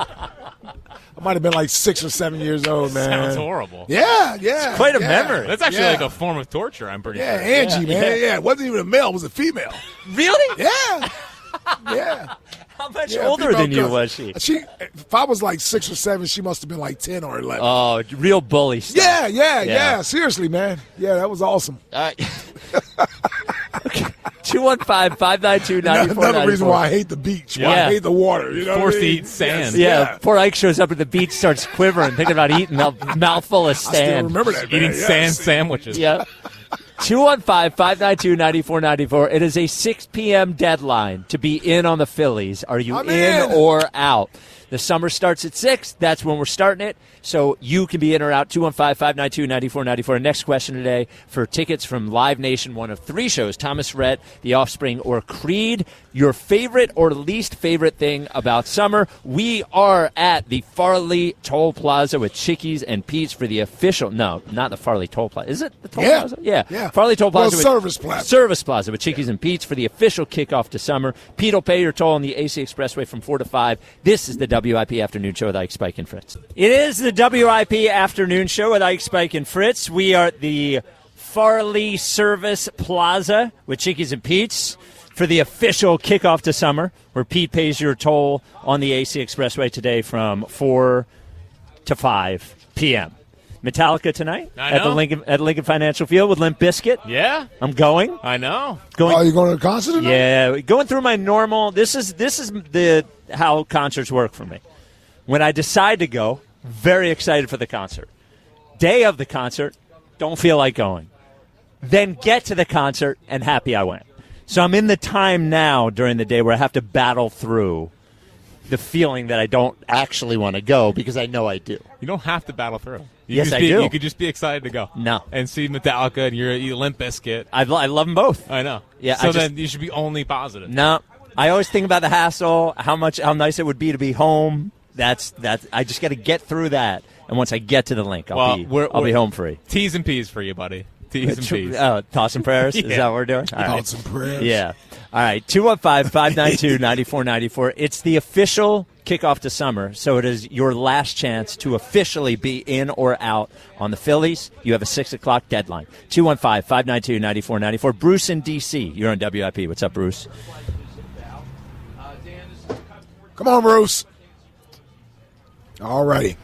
I might have been like six or seven years old, man. Sounds horrible. Yeah, yeah. It's quite a yeah. memory. That's actually yeah. like a form of torture, I'm pretty Yeah, sure. Angie, Yeah. man. Yeah, it wasn't even a male; it was a female. Really? Yeah, yeah. How much Yeah, older female than you cousin. was she? She, if I was like six or seven, she must have been like ten or eleven. Oh, real bully stuff. yeah, yeah, yeah, Yeah. Seriously, man. Yeah, that was awesome. All right. two one five, five nine two, nine four nine four. Another reason why I hate the beach. Why Yeah. I hate the water. You know Forced what I to mean? eat sand. Yeah, Yeah. poor Ike shows up at the beach, starts quivering, thinking about eating a mouthful of I still sand. remember that, man. Eating Yeah, sand see. sandwiches. Yeah. two one five, five nine two, nine four nine four. It is a six p.m. deadline to be in on the Phillies. Are you I'm in, in. or out? The summer starts at six. That's when we're starting it. So you can be in or out. two one five, five nine two, nine four nine four. Next question today for tickets from Live Nation, one of three shows, Thomas Rhett, The Offspring, or Creed. Your favorite or least favorite thing about summer. We are at the Farley Toll Plaza with Chickies and Pete's for the official, no, not the Farley Toll Plaza. Is it the Toll Yeah. Plaza? Yeah. Yeah. Farley Toll Plaza. Well, with, Service Plaza. Service Plaza with Chickies and Pete's for the official kickoff to summer. Pete will pay your toll on the A C Expressway from four to five. This is the W I P Afternoon Show with Ike, Spike, and Fritz. It is the W I P Afternoon Show with Ike, Spike, and Fritz. We are at the Farley Service Plaza with Chickies and Pete's for the official kickoff to summer, where Pete pays your toll on the A C Expressway today from four to five p.m. Metallica tonight I at the know. Lincoln at Lincoln Financial Field with Limp Bizkit. Yeah, I'm going. I know. Going. Oh, you going to the concert tonight? Yeah, going through my normal. This is this is the how concerts work for me. When I decide to go, very excited for the concert. Day of the concert, don't feel like going. Then get to the concert and happy I went. So I'm in the time now during the day where I have to battle through the feeling that I don't actually want to go because I know I do. You don't have to battle through. You Yes, just I be, do. You could just be excited to go. No. And see Metallica and you're you Limp Bizkit. I, I love them both. I know. Yeah, So I just- then you should be only positive. No, I always think about the hassle, how much, how nice it would be to be home. That's that's. I just got to get through that, and once I get to the link, I'll Well, be we're- I'll be we're- home free. T's and P's for you, buddy. T's and P's. Uh, toss and prayers. Is Yeah. that what we're doing? All right. Thoughts and prayers. Yeah. All right. two one five, five nine two, nine four nine four. It's the official kickoff to summer, so it is your last chance to officially be in or out on the Phillies. You have a six o'clock deadline. two one five, five nine two, nine four nine four. Bruce in D C. You're on W I P. What's up, Bruce? Come on, Bruce. All righty.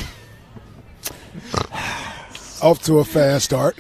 Off to a fast start.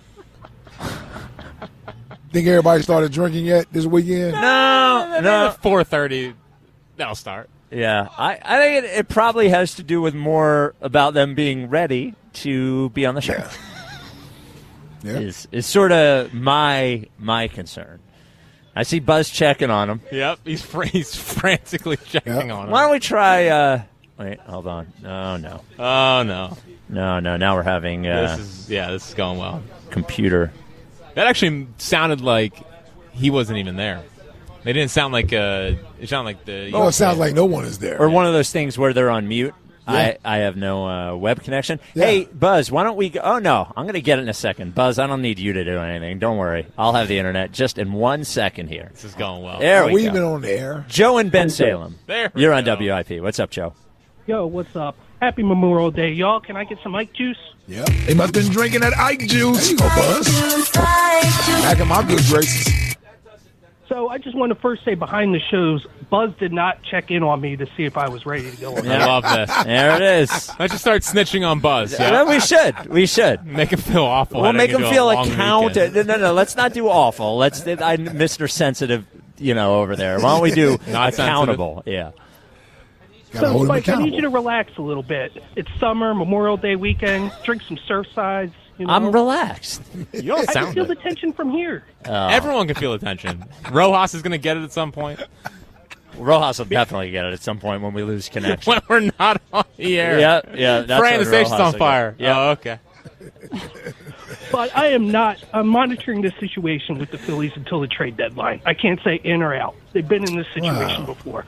Think everybody started drinking yet this weekend? No, no. four thirty, that'll start. Yeah, I, I think it, it probably has to do with more about them being ready to be on the show. Yeah. Yeah. Is is sort of my my concern. I see Buzz checking on him. Yep, he's fr- he's frantically checking on him. Why don't we try uh, wait, hold on. Oh, no. Oh, no. No, no, now we're having... Uh, this is Yeah, this is going well. Computer. That actually sounded like he wasn't even there. They didn't sound like... Uh, it sounded like the... Oh, it sounds like no one is there. Or one of those things where they're on mute. Yeah. I, I have no uh, web connection. Yeah. Hey, Buzz, why don't we go? Oh, no, I'm going to get it in a second. Buzz, I don't need you to do anything. Don't worry. I'll have the internet just in one second here. This is going well. There Are we, we go. even on the air? Joe in Ben Salem. There we You're on go. W I P. What's up, Joe? Yo, what's up? Happy Memorial Day, y'all. Can I get some Ike juice? Yep. They must have been drinking that Ike juice. There you go, Buzz. Back in my good graces. So I just want to first say behind the shows, Buzz did not check in on me to see if I was ready to go. I love this. There it is. Let's just start snitching on Buzz. Yeah. Well, we should. We should. Make him feel awful. We'll heading make him into a feel long accounted. weekend. No, no, no. Let's not do awful. Let's. I'm Mister Sensitive, you know, over there. Why don't we do Not accountable? Yeah. Gotta So, hold him Spike, I need accountable. you to relax a little bit. It's summer, Memorial Day weekend. Drink some Surfsides. You know? I'm relaxed. You don't I can sound feel it. the tension from here. Oh. Everyone can feel the tension. Rojas is going to get it at some point. Rojas will definitely get it at some point when we lose connection. When we're not on the air. Yeah, yeah. That's Fran, when the station's Rojas on will get fire. it. Yeah. Oh, okay. But I am not. I'm monitoring this situation with the Phillies until the trade deadline. I can't say in or out. They've been in this situation Wow. before.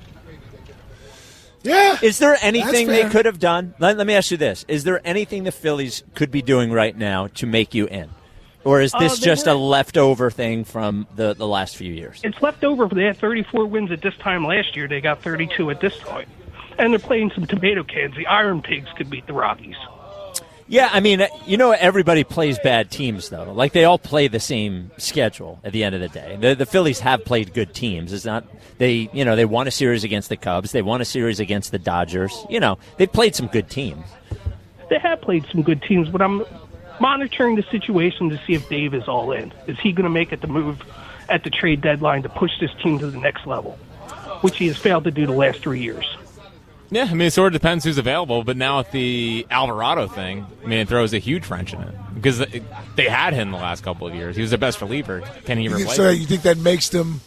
Yeah. Is there Anything That's they fair. could have done? Let, let me ask you this: is there anything the Phillies could be doing right now to make you in, or is Uh, this they just were- a leftover thing from the, the last few years? It's left over. They had thirty-four wins at this time last year. They got thirty-two at this time. And they're playing some tomato cans. The Iron Pigs could beat the Rockies. Yeah, I mean, you know, everybody plays bad teams, though. Like, they all play the same schedule at the end of the day. The, the Phillies have played good teams. It's not, they, you know, they won a series against the Cubs. They won a series against the Dodgers. You know, they've played some good teams. They have played some good teams, but I'm monitoring the situation to see if Dave is all in. Is he going to make it the move at the trade deadline to push this team to the next level, which he has failed to do the last three years? Yeah, I mean, it sort of depends who's available, but now with the Alvarado thing, I mean, it throws a huge wrench in it. Because it, they had him the last couple of years. He was their best reliever. Can he You think, replace so him? you think that makes them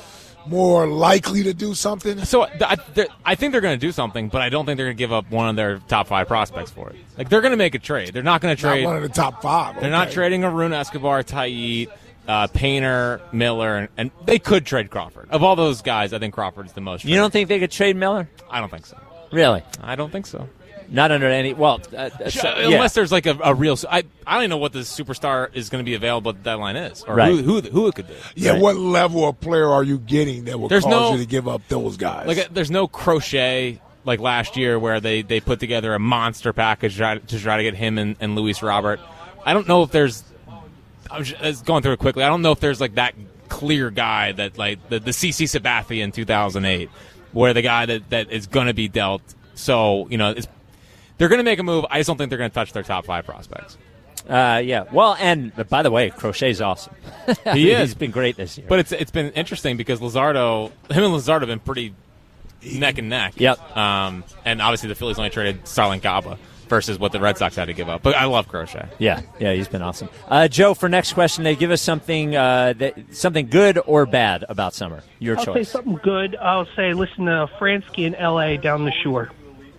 more likely to do something? So I, they're- I think they're going to do something, but I don't think they're going to give up one of their top five prospects for it. Like, they're going to make a trade. They're not going to Not trade. one of the top five. They're not okay. trading Arun Escobar, Taiit, uh, Painter, Miller, and, and they could trade Crawford. Of all those guys, I think Crawford's the most. You don't think they could trade Miller? I don't think so. Really? I don't think so. Not under any. Well, uh, uh, so, yeah. Unless there's like a, a real. I I don't even know what the superstar is going to be available at the deadline is, or Right. who, who who it could be. Yeah, Right. what level of player are you getting that will There's cause no- you to give up those guys? Like, uh, there's no Crochet like last year where they, they put together a monster package to try, to try to get him and, and Luis Robert. I don't know if there's. I'm just I was going through it quickly. I don't know if there's like that clear guy that like the the C C Sabathia in two thousand eight, where the guy that, that is going to be dealt. So you know, it's, they're going to make a move. I just don't think they're going to touch their top five prospects. Uh, yeah. Well, and uh, by the way, Crochet's awesome. He is. He's been great this year. But it's it's been interesting because Luzardo, him and Luzardo have been pretty neck and neck. Yep. Um, and obviously the Phillies only traded Starling Caba versus what the Red Sox had to give up. But I love Crochet. Yeah, yeah, he's been awesome. Uh, Joe, for next question, they give us something uh, that something good or bad about summer. Your I'll say choice. something good. I'll say listen to Fransky in L A down the shore.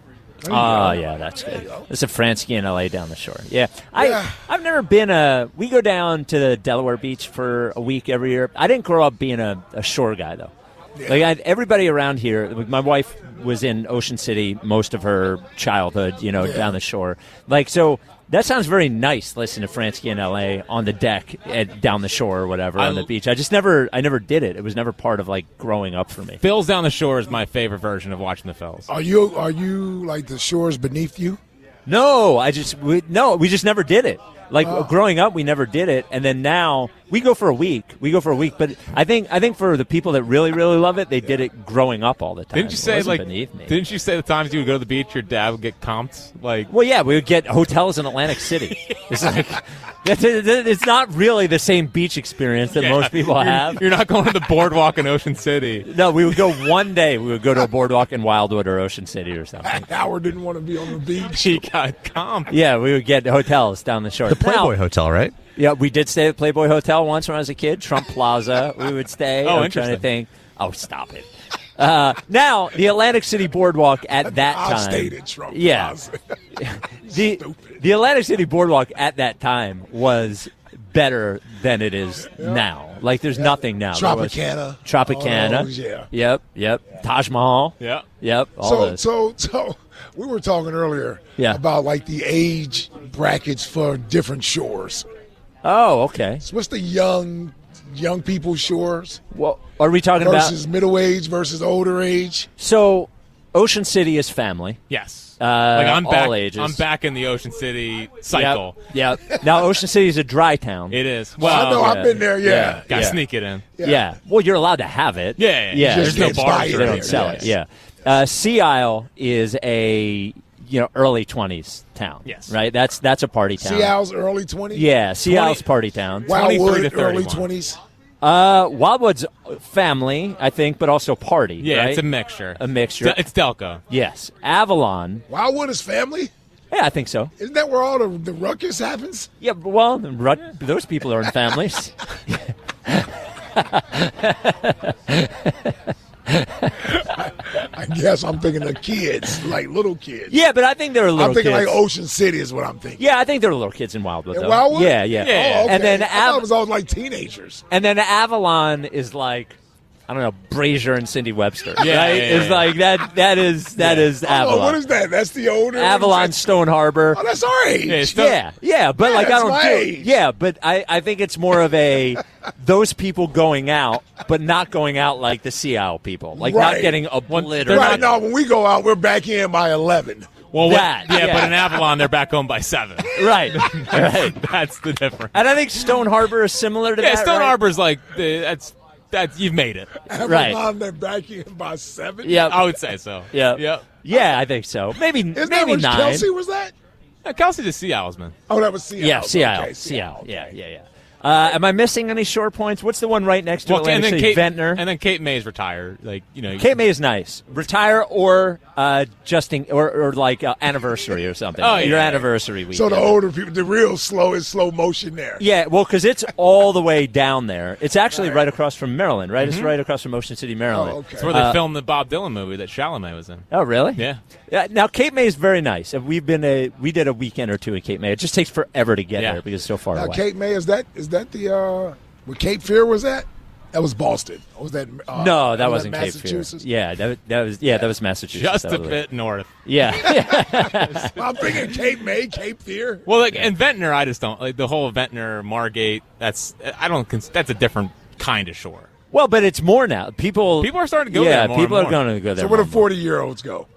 Oh, yeah, that's good. It's a Fransky in L A down the shore. Yeah. I, I've never been a... We go down to the Delaware Beach for a week every year. I didn't grow up being a, a shore guy, though. Like I, everybody around here, like my wife was in Ocean City most of her childhood, you know, Yeah. down the shore. Like, so that sounds very nice, listening to Fransky in L A on the deck at, down the shore or whatever I on the l- beach. I just never, I never did it. It was never part of, like, growing up for me. Phil's Down the Shore is my favorite version of watching the Phils. Are you are you like the shores beneath you? No, I just we, no, we just never did it. Like growing up, we never did it, and then now we go for a week. We go for a week, but I think I think for the people that really really love it, they did it growing up all the time. Didn't you It say wasn't like? beneath me? Didn't you say the times you would go to the beach, your dad would get comped? Like, Well, yeah, we would get hotels in Atlantic City. It's like it's, it's not really the same beach experience that yeah, most people you're, have. You're not going to the boardwalk in Ocean City. No, we would go one day. We would go to a boardwalk in Wildwood or Ocean City or something. Howard didn't want to be on the beach. He got comped. Yeah, we would get hotels down the shore. The Playboy Now- Hotel, right? Yeah, we did stay at Playboy Hotel once when I was a kid. Trump Plaza, we would stay. Oh, I'm trying to interesting. think. Oh, stop it. Uh, now, the Atlantic City Boardwalk at that I time. stayed in Trump Yeah. Plaza. the, the Atlantic City Boardwalk at that time was better than it is Yeah. now. Like, there's nothing now. There was Tropicana. Tropicana. All those, yeah. Yep, yep. Taj Mahal. Yeah. Yep, all So, those. so, so we were talking earlier Yeah. about like the age brackets for different shores. Oh, okay. So what's the young young people shores? Well, are we talking about versus middle age versus older age? So, Ocean City is family. Yes. Uh, Like I'm all back. ages. I'm back in the Ocean City cycle. Yep. yep. Now, Ocean City is a dry town. It is. Well, I know. I've been there. Yeah. Got to yeah. sneak it in. Yeah. Yeah. Well, you're allowed to have it. Yeah, yeah, yeah. you just There's can't buy it They there. don't sell Yes. it. Yeah. Uh, Sea Isle is a you know early twenties town. Yes. Right. That's that's a party town. Sea Isle's early twenties. Yeah. Sea Isle's party town. Wildwood early twenties. Uh, Wildwood's family, I think, but also party. Yeah, right? it's a mixture. A mixture. It's Delco. Yes. Avalon. Wildwood is family. Yeah, I think so. Isn't that where all the, the ruckus happens? Yeah, well, the rut, those people are in families. I, I guess I'm thinking of kids, like little kids. Yeah, but I think they're little I'm thinking kids. like Ocean City is what I'm thinking. Yeah, I think there are little kids in Wildwood. In though. Wildwood? Yeah, yeah. Oh, okay. And then I thought Av- it was all like teenagers. and then Avalon is like I don't know, Brazier and Cindy Webster. Yeah, right? yeah, yeah, It's yeah. like that. That is that is Oh, Avalon. what is that? That's the older Avalon, Stone Harbor. Oh, that's our age. Yeah, yeah, yeah, but Yeah, like I that's don't my do. age. Yeah, but I, I think it's more of a those people going out, but not going out like the Sea Isle people, like not Right. getting obliterated. Right now, when we go out, we're back in by eleven. Well, what- That, yeah, yeah. but in Avalon, they're back home by seven. Right, right. That's the difference. And I think Stone Harbor is similar to Yeah, that. Stone right? Harbor's like uh, that's that's you've made it. Avalon, they're back in by seven. Yeah, I would say so. Yeah, Yep. yeah, I think so. Maybe Isn't maybe that where nine. Kelsey was that? Yeah, Kelsey's a Sea Islesman. Oh, that was Sea Yeah, Isle. Sea Isle. Okay, Sea Isle. Yeah, yeah, yeah. Uh, am I missing any short points? What's the one right next to Well, and Atlantic then City? Kate Ventnor. and then Kate May's retired. Like you know, Cape May is nice. Retire or uh, Justin or, or like uh, anniversary or something. Oh, Your yeah. anniversary week. So the older people, the real slow is slow motion there. Yeah, well, because it's all the way down there. It's actually right across from Maryland, right? It's right across from Ocean City, Maryland. Oh, okay. That's where they Uh, filmed the Bob Dylan movie that Chalamet was in. Oh, really? Yeah. Yeah. Now Cape May is very nice. And We've been a we did a weekend or two in Cape May. It just takes forever to get Yeah. there because it's so far Now, away. Cape May, is that is that the uh, where Cape Fear was at? That was Boston. Or was that uh, no, that was wasn't Cape Fear. Massachusetts? Yeah, that, that was yeah, that was Massachusetts. Just That a was- bit north. Yeah. I'm thinking Cape May, Cape Fear. Well, like and Ventnor, I just don't like the whole Ventnor Margate. That's I don't. cons- That's a different kind of shore. Well, but it's more now. People People are starting to go yeah, there more people and are more. going to go there. So where more do forty year olds go?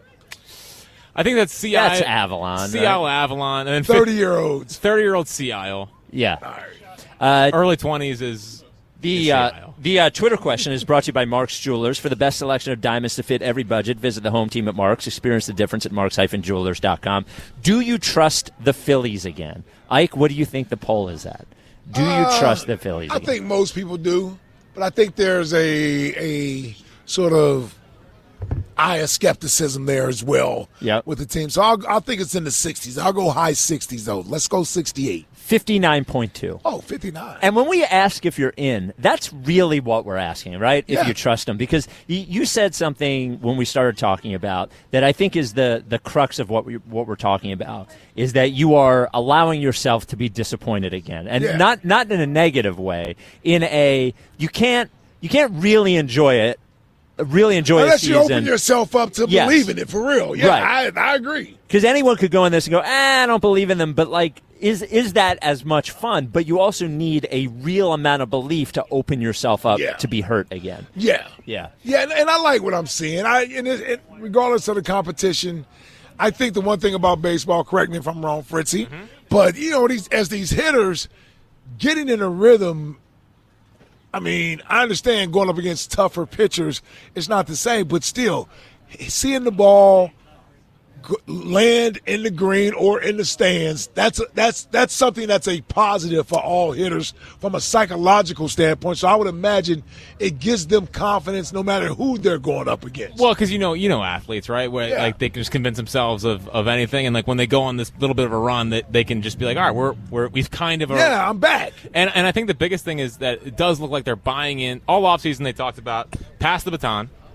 I think that's Sea That's Isle. Avalon, Sea right? Isle, Avalon, and then Thirty year olds. thirty year old Sea Isle. Yeah. Uh, Early twenties is The Sea uh, Isle. the uh, Twitter question is brought to you by Mark's Jewelers. For the best selection of diamonds to fit every budget, visit the home team at Mark's. Experience the difference at marks dash jewelers dot com. Do you trust the Phillies again? Ike, what do you think the poll is at? Do you Uh, trust the Phillies I again? think most people do, but I think there's a a sort of eye of skepticism there as well Yep. with the team. So I'll, I'll think it's in the sixties. I'll go high sixties, though. Let's go sixty-eight. fifty-nine point two. Oh, fifty-nine. And when we ask if you're in, that's really what we're asking, right? If Yeah. you trust them. Because y- you said something when we started talking about that I think is the, the crux of what, we, what we're talking about, is that you are allowing yourself to be disappointed again. And Yeah. not, not in a negative way, in a, you can't, you can't really enjoy it, really enjoy a Unless you open season. yourself up to Yes. believing it for real. Yeah, Right. I, I agree. Because anyone could go in this and go, ah, I don't believe in them. But, like, is is that as much fun? But you also need a real amount of belief to open yourself up Yeah. to be hurt again. Yeah. Yeah. Yeah, and, and I like what I'm seeing. I and it, it, regardless of the competition, I think the one thing about baseball, correct me if I'm wrong, Fritzy, Mm-hmm. but you know, these as these hitters getting in a rhythm. I mean, I understand going up against tougher pitchers, it's not the same, but still, seeing the ball g- land in the green or in the stands, that's that's that's something that's a positive for all hitters from a psychological standpoint. So I would imagine it gives them confidence no matter who they're going up against. Well, because you know, you know, athletes, right? Where Yeah. like they can just convince themselves of, of anything, and like when they go on this little bit of a run, that they can just be like, all right, we're we're we've kind of Yeah, I'm back. And and I think the biggest thing is that it does look like they're buying in all offseason. They talked about pass the baton.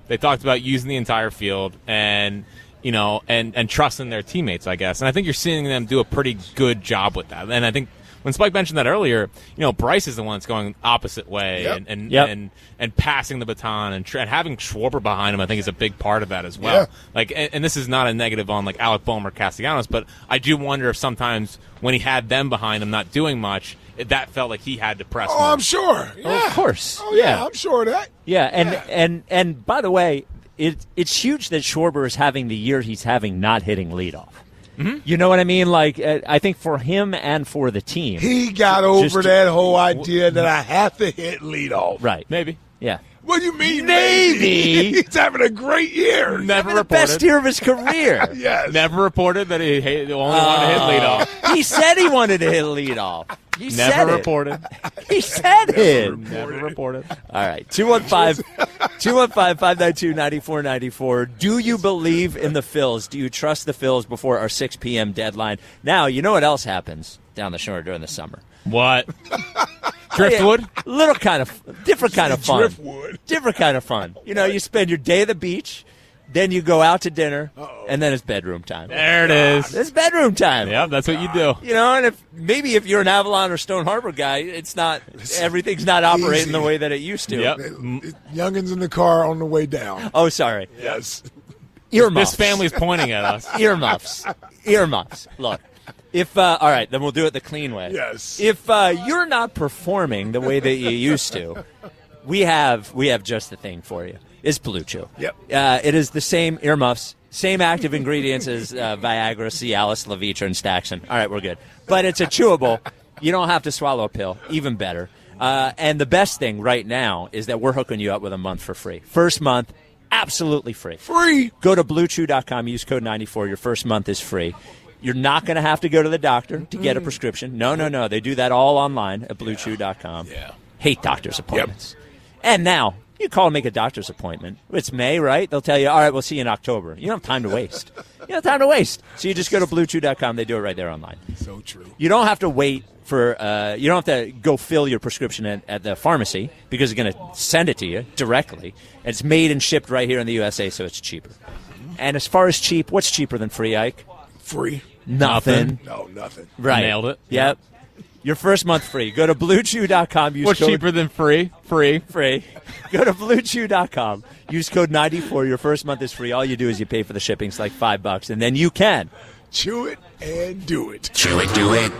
They talked about using the entire field and, you know, and, and trusting their teammates, I guess. And I think you're seeing them do a pretty good job with that. And I think when Spike mentioned that earlier, you know, Bryce is the one that's going opposite way Yep. and and, Yep. and and passing the baton and, tr- and having Schwarber behind him, I think, is a big part of that as well. Yeah. Like, and, and this is not a negative on like Alec Boehm or Castellanos, but I do wonder if sometimes when he had them behind him, not doing much, it, that felt like he had to press. Oh, more. I'm sure. Yeah. Oh, of course. Oh, yeah, Yeah. I'm sure of that. Yeah, and and and by the way, it, it's huge that Schwarber is having the year he's having, not hitting leadoff. Mm-hmm. You know what I mean? Like, uh, I think for him and for the team, He got over Just- that whole idea that I have to hit leadoff. right? Maybe. Yeah. What do you mean, Maybe. He's having a great year. Never The reported. best year of his career. Yes. Never reported that he hate, only wanted to hit leadoff. He said he wanted to hit leadoff. He Never said it. reported. He said it. Never reported. All right, two one five, two one five, five nine two, nine four nine four. Do you believe in the Phils? Do you trust the Phils before our six p.m. deadline? Now, you know what else happens down the shore during the summer? What? Driftwood? Yeah, little kind of, different kind of fun. Driftwood. Different kind of fun. You know, you spend your day at the beach, then you go out to dinner, and then it's bedroom time. There it is. It's bedroom time. Yep, that's what you do. You know, and if maybe if you're an Avalon or Stone Harbor guy, it's not everything's not operating Easy. the way that it used to. Yep. Youngins in the car on the way down. Oh, sorry. Yes. Earmuffs. This family's pointing at us. Earmuffs. Earmuffs. Look, if uh, all right, then we'll do it the clean way. Yes. If uh, you're not performing the way that you used to, we have we have just the thing for you. It's Blue Chew. Yep. Uh, it is the same earmuffs, same active ingredients as uh, Viagra, Cialis, Levitra, and Staxon. All right, we're good. But it's a chewable. You don't have to swallow a pill. Even better. Uh, and the best thing right now is that we're hooking you up with a month for free. First month, absolutely free. Free. Go to blue chew dot com. Use code ninety-four. Your first month is free. You're not going to have to go to the doctor to get a prescription. No, no, no. They do that all online at blue chew dot com. Yeah. Hate doctor's appointments. And now, you call and make a doctor's appointment. It's May, right? They'll tell you, all right, we'll see you in October. You don't have time to waste. You don't have time to waste. So you just go to blue chew dot com. They do it right there online. So true. You don't have to wait for, uh, you don't have to go fill your prescription at, at the pharmacy because they're going to send it to you directly. And it's made and shipped right here in the U S A, so it's cheaper. And as far as cheap, what's cheaper than free, Ike? Free. Nothing. No, nothing. Right. Nailed it. Yep. Your first month free. Go to blue chew dot com. Use What's code cheaper than free? Free. free. Go to blue chew dot com. Use code ninety-four. Your first month is free. All you do is you pay for the shipping. It's like five bucks, and then you can Chew it and do it. Chew it, do it.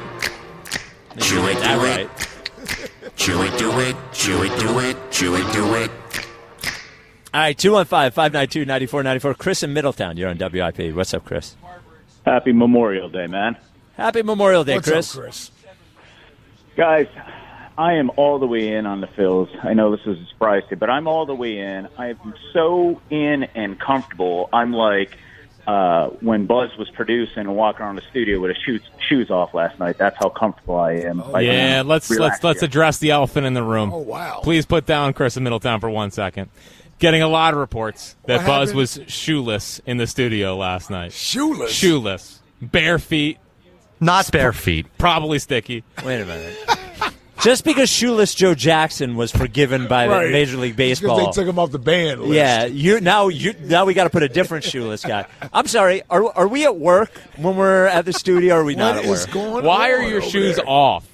Chew it, That do right. it. Chew it, do it. Chew it, do it. Chew it, do it. All right, two one five, five nine two, nine four nine four. Chris in Middletown. You're on W I P. What's up, Chris? Happy Memorial Day, man. Happy Memorial Day, What's Chris. up, Chris? Guys, I am all the way in on the Phils. I know this is surprising, but I'm all the way in. I'm so in and comfortable. I'm like uh, when Buzz was producing and walking around the studio with his shoes, shoes off last night. That's how comfortable I am. Like, Yeah, I'm let's let's relaxed let's here. address the elephant in the room. Oh, wow. Please put down Chris in Middletown for one second. Getting a lot of reports that What Buzz happened? was shoeless in the studio last night. Shoeless. Shoeless. Bare feet. Not bare feet. Probably sticky. Wait a minute. Just because shoeless Joe Jackson was forgiven by Right. the Major League Just 'cause Baseball. they took him off the band list. Yeah, you now you now we got to put a different shoeless guy. I'm sorry. Are are we at work when we're at the studio? Or are we not What at is work? going Why on are your over shoes there? off?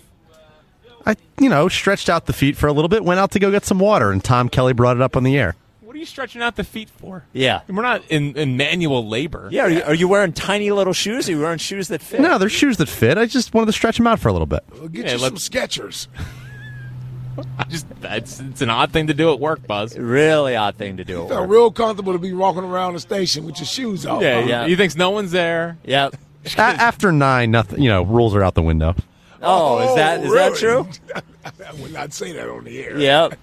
I, you know, stretched out the feet for a little bit, went out to go get some water, and Tom Kelly brought it up on the air. What are you stretching out the feet for? Yeah. We're not in, in manual labor. Yeah. Are you, are you wearing tiny little shoes? Or are you wearing shoes that fit? No, they're shoes that fit. I just wanted to stretch them out for a little bit. Well, get Yeah, you some let's- Skechers. I just it's, it's an odd thing to do at work, Buzz. Really odd thing to do. At Felt work. real comfortable to be walking around the station with your shoes off. Yeah, huh? Yeah. He thinks no one's there. Yep. A- after nine, nothing. You know, rules are out the window. Oh, is that is that really? true? I would not say that on the air. Yep.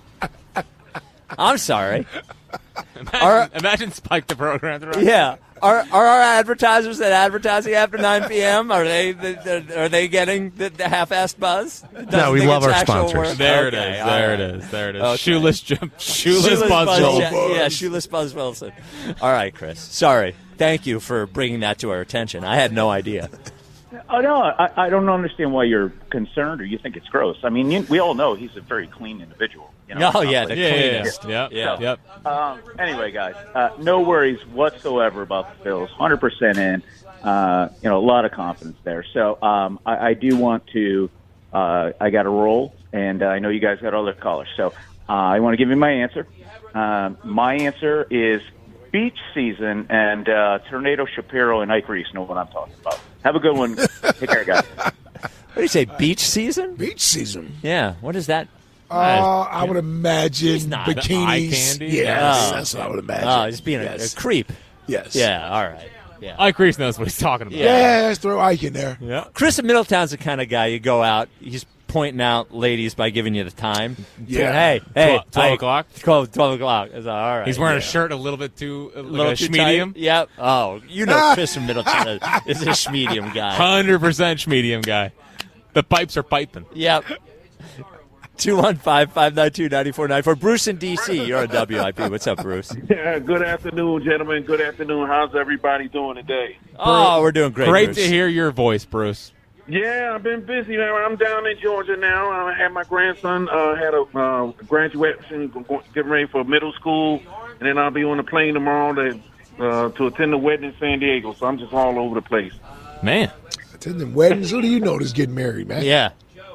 I'm sorry. Imagine, Are- imagine Spike the program. Right? Yeah. Are are our advertisers that advertising after nine p.m. Are they the, are they getting the, the half-assed buzz? Doesn't No, we think love it's our actual sponsors. work? There it Okay, is. all There right. it is. There it is. Okay. Shoeless, Jim- shoeless, Buzz. Buzz, Wilson. yeah, yeah, shoeless Buzz Wilson. All right, Chris. Sorry. Thank you for bringing that to our attention. I had no idea. Oh no, I, I don't understand why you're concerned or you think it's gross. I mean, you, we all know he's a very clean individual. You know, Oh, yeah, Like, the Yeah, yeah, cleanest. yeah. Yeah. So, Yep. Um, anyway, guys, uh, no worries whatsoever about the Phils. one hundred percent in. Uh, you know, a lot of confidence there. So um, I, I do want to. Uh, I got to roll, and uh, I know you guys got other callers. So uh, I want to give you my answer. Um, my answer is beach season, and uh, Tornado Shapiro and Ike Reese know what I'm talking about. Have a good one. Take care, guys. What do you say, beach season? Beach season. Yeah. What is that? Uh, I would imagine not. bikinis. Eye candy? Yes, Oh. that's what I would imagine. Oh, he's being a- Yes. a creep. Yes. Yeah, all right. Yeah. Ike Reese knows what he's talking about. Yeah, let's throw Ike in there. Yeah. Chris Middletown's the kind of guy you go out, he's pointing out ladies by giving you the time. Yeah. Hey, hey. Twelve- twelve Ike, o'clock? twelve, twelve o'clock. It's all right. He's wearing yeah. a shirt a little bit too, uh, A like little a too schmedium. tight. Yep. Oh, you know Chris from Middleton is a schmedium guy. Hundred percent schmedium guy. The pipes are piping. Yep. two one five, five nine two, nine four nine four. Bruce in D C, you're on W I P. What's up, Bruce? Yeah, good afternoon, gentlemen. Good afternoon. How's everybody doing today? Oh, we're doing great. Great Bruce. to hear your voice, Bruce. Yeah, I've been busy. Man. I'm down in Georgia now. I had my grandson uh, had a uh, graduation, go- getting ready for middle school, and then I'll be on the plane tomorrow to uh, to attend the wedding in San Diego. So I'm just all over the place. Man. Attending weddings. Who do you know that's getting married, man? Yeah.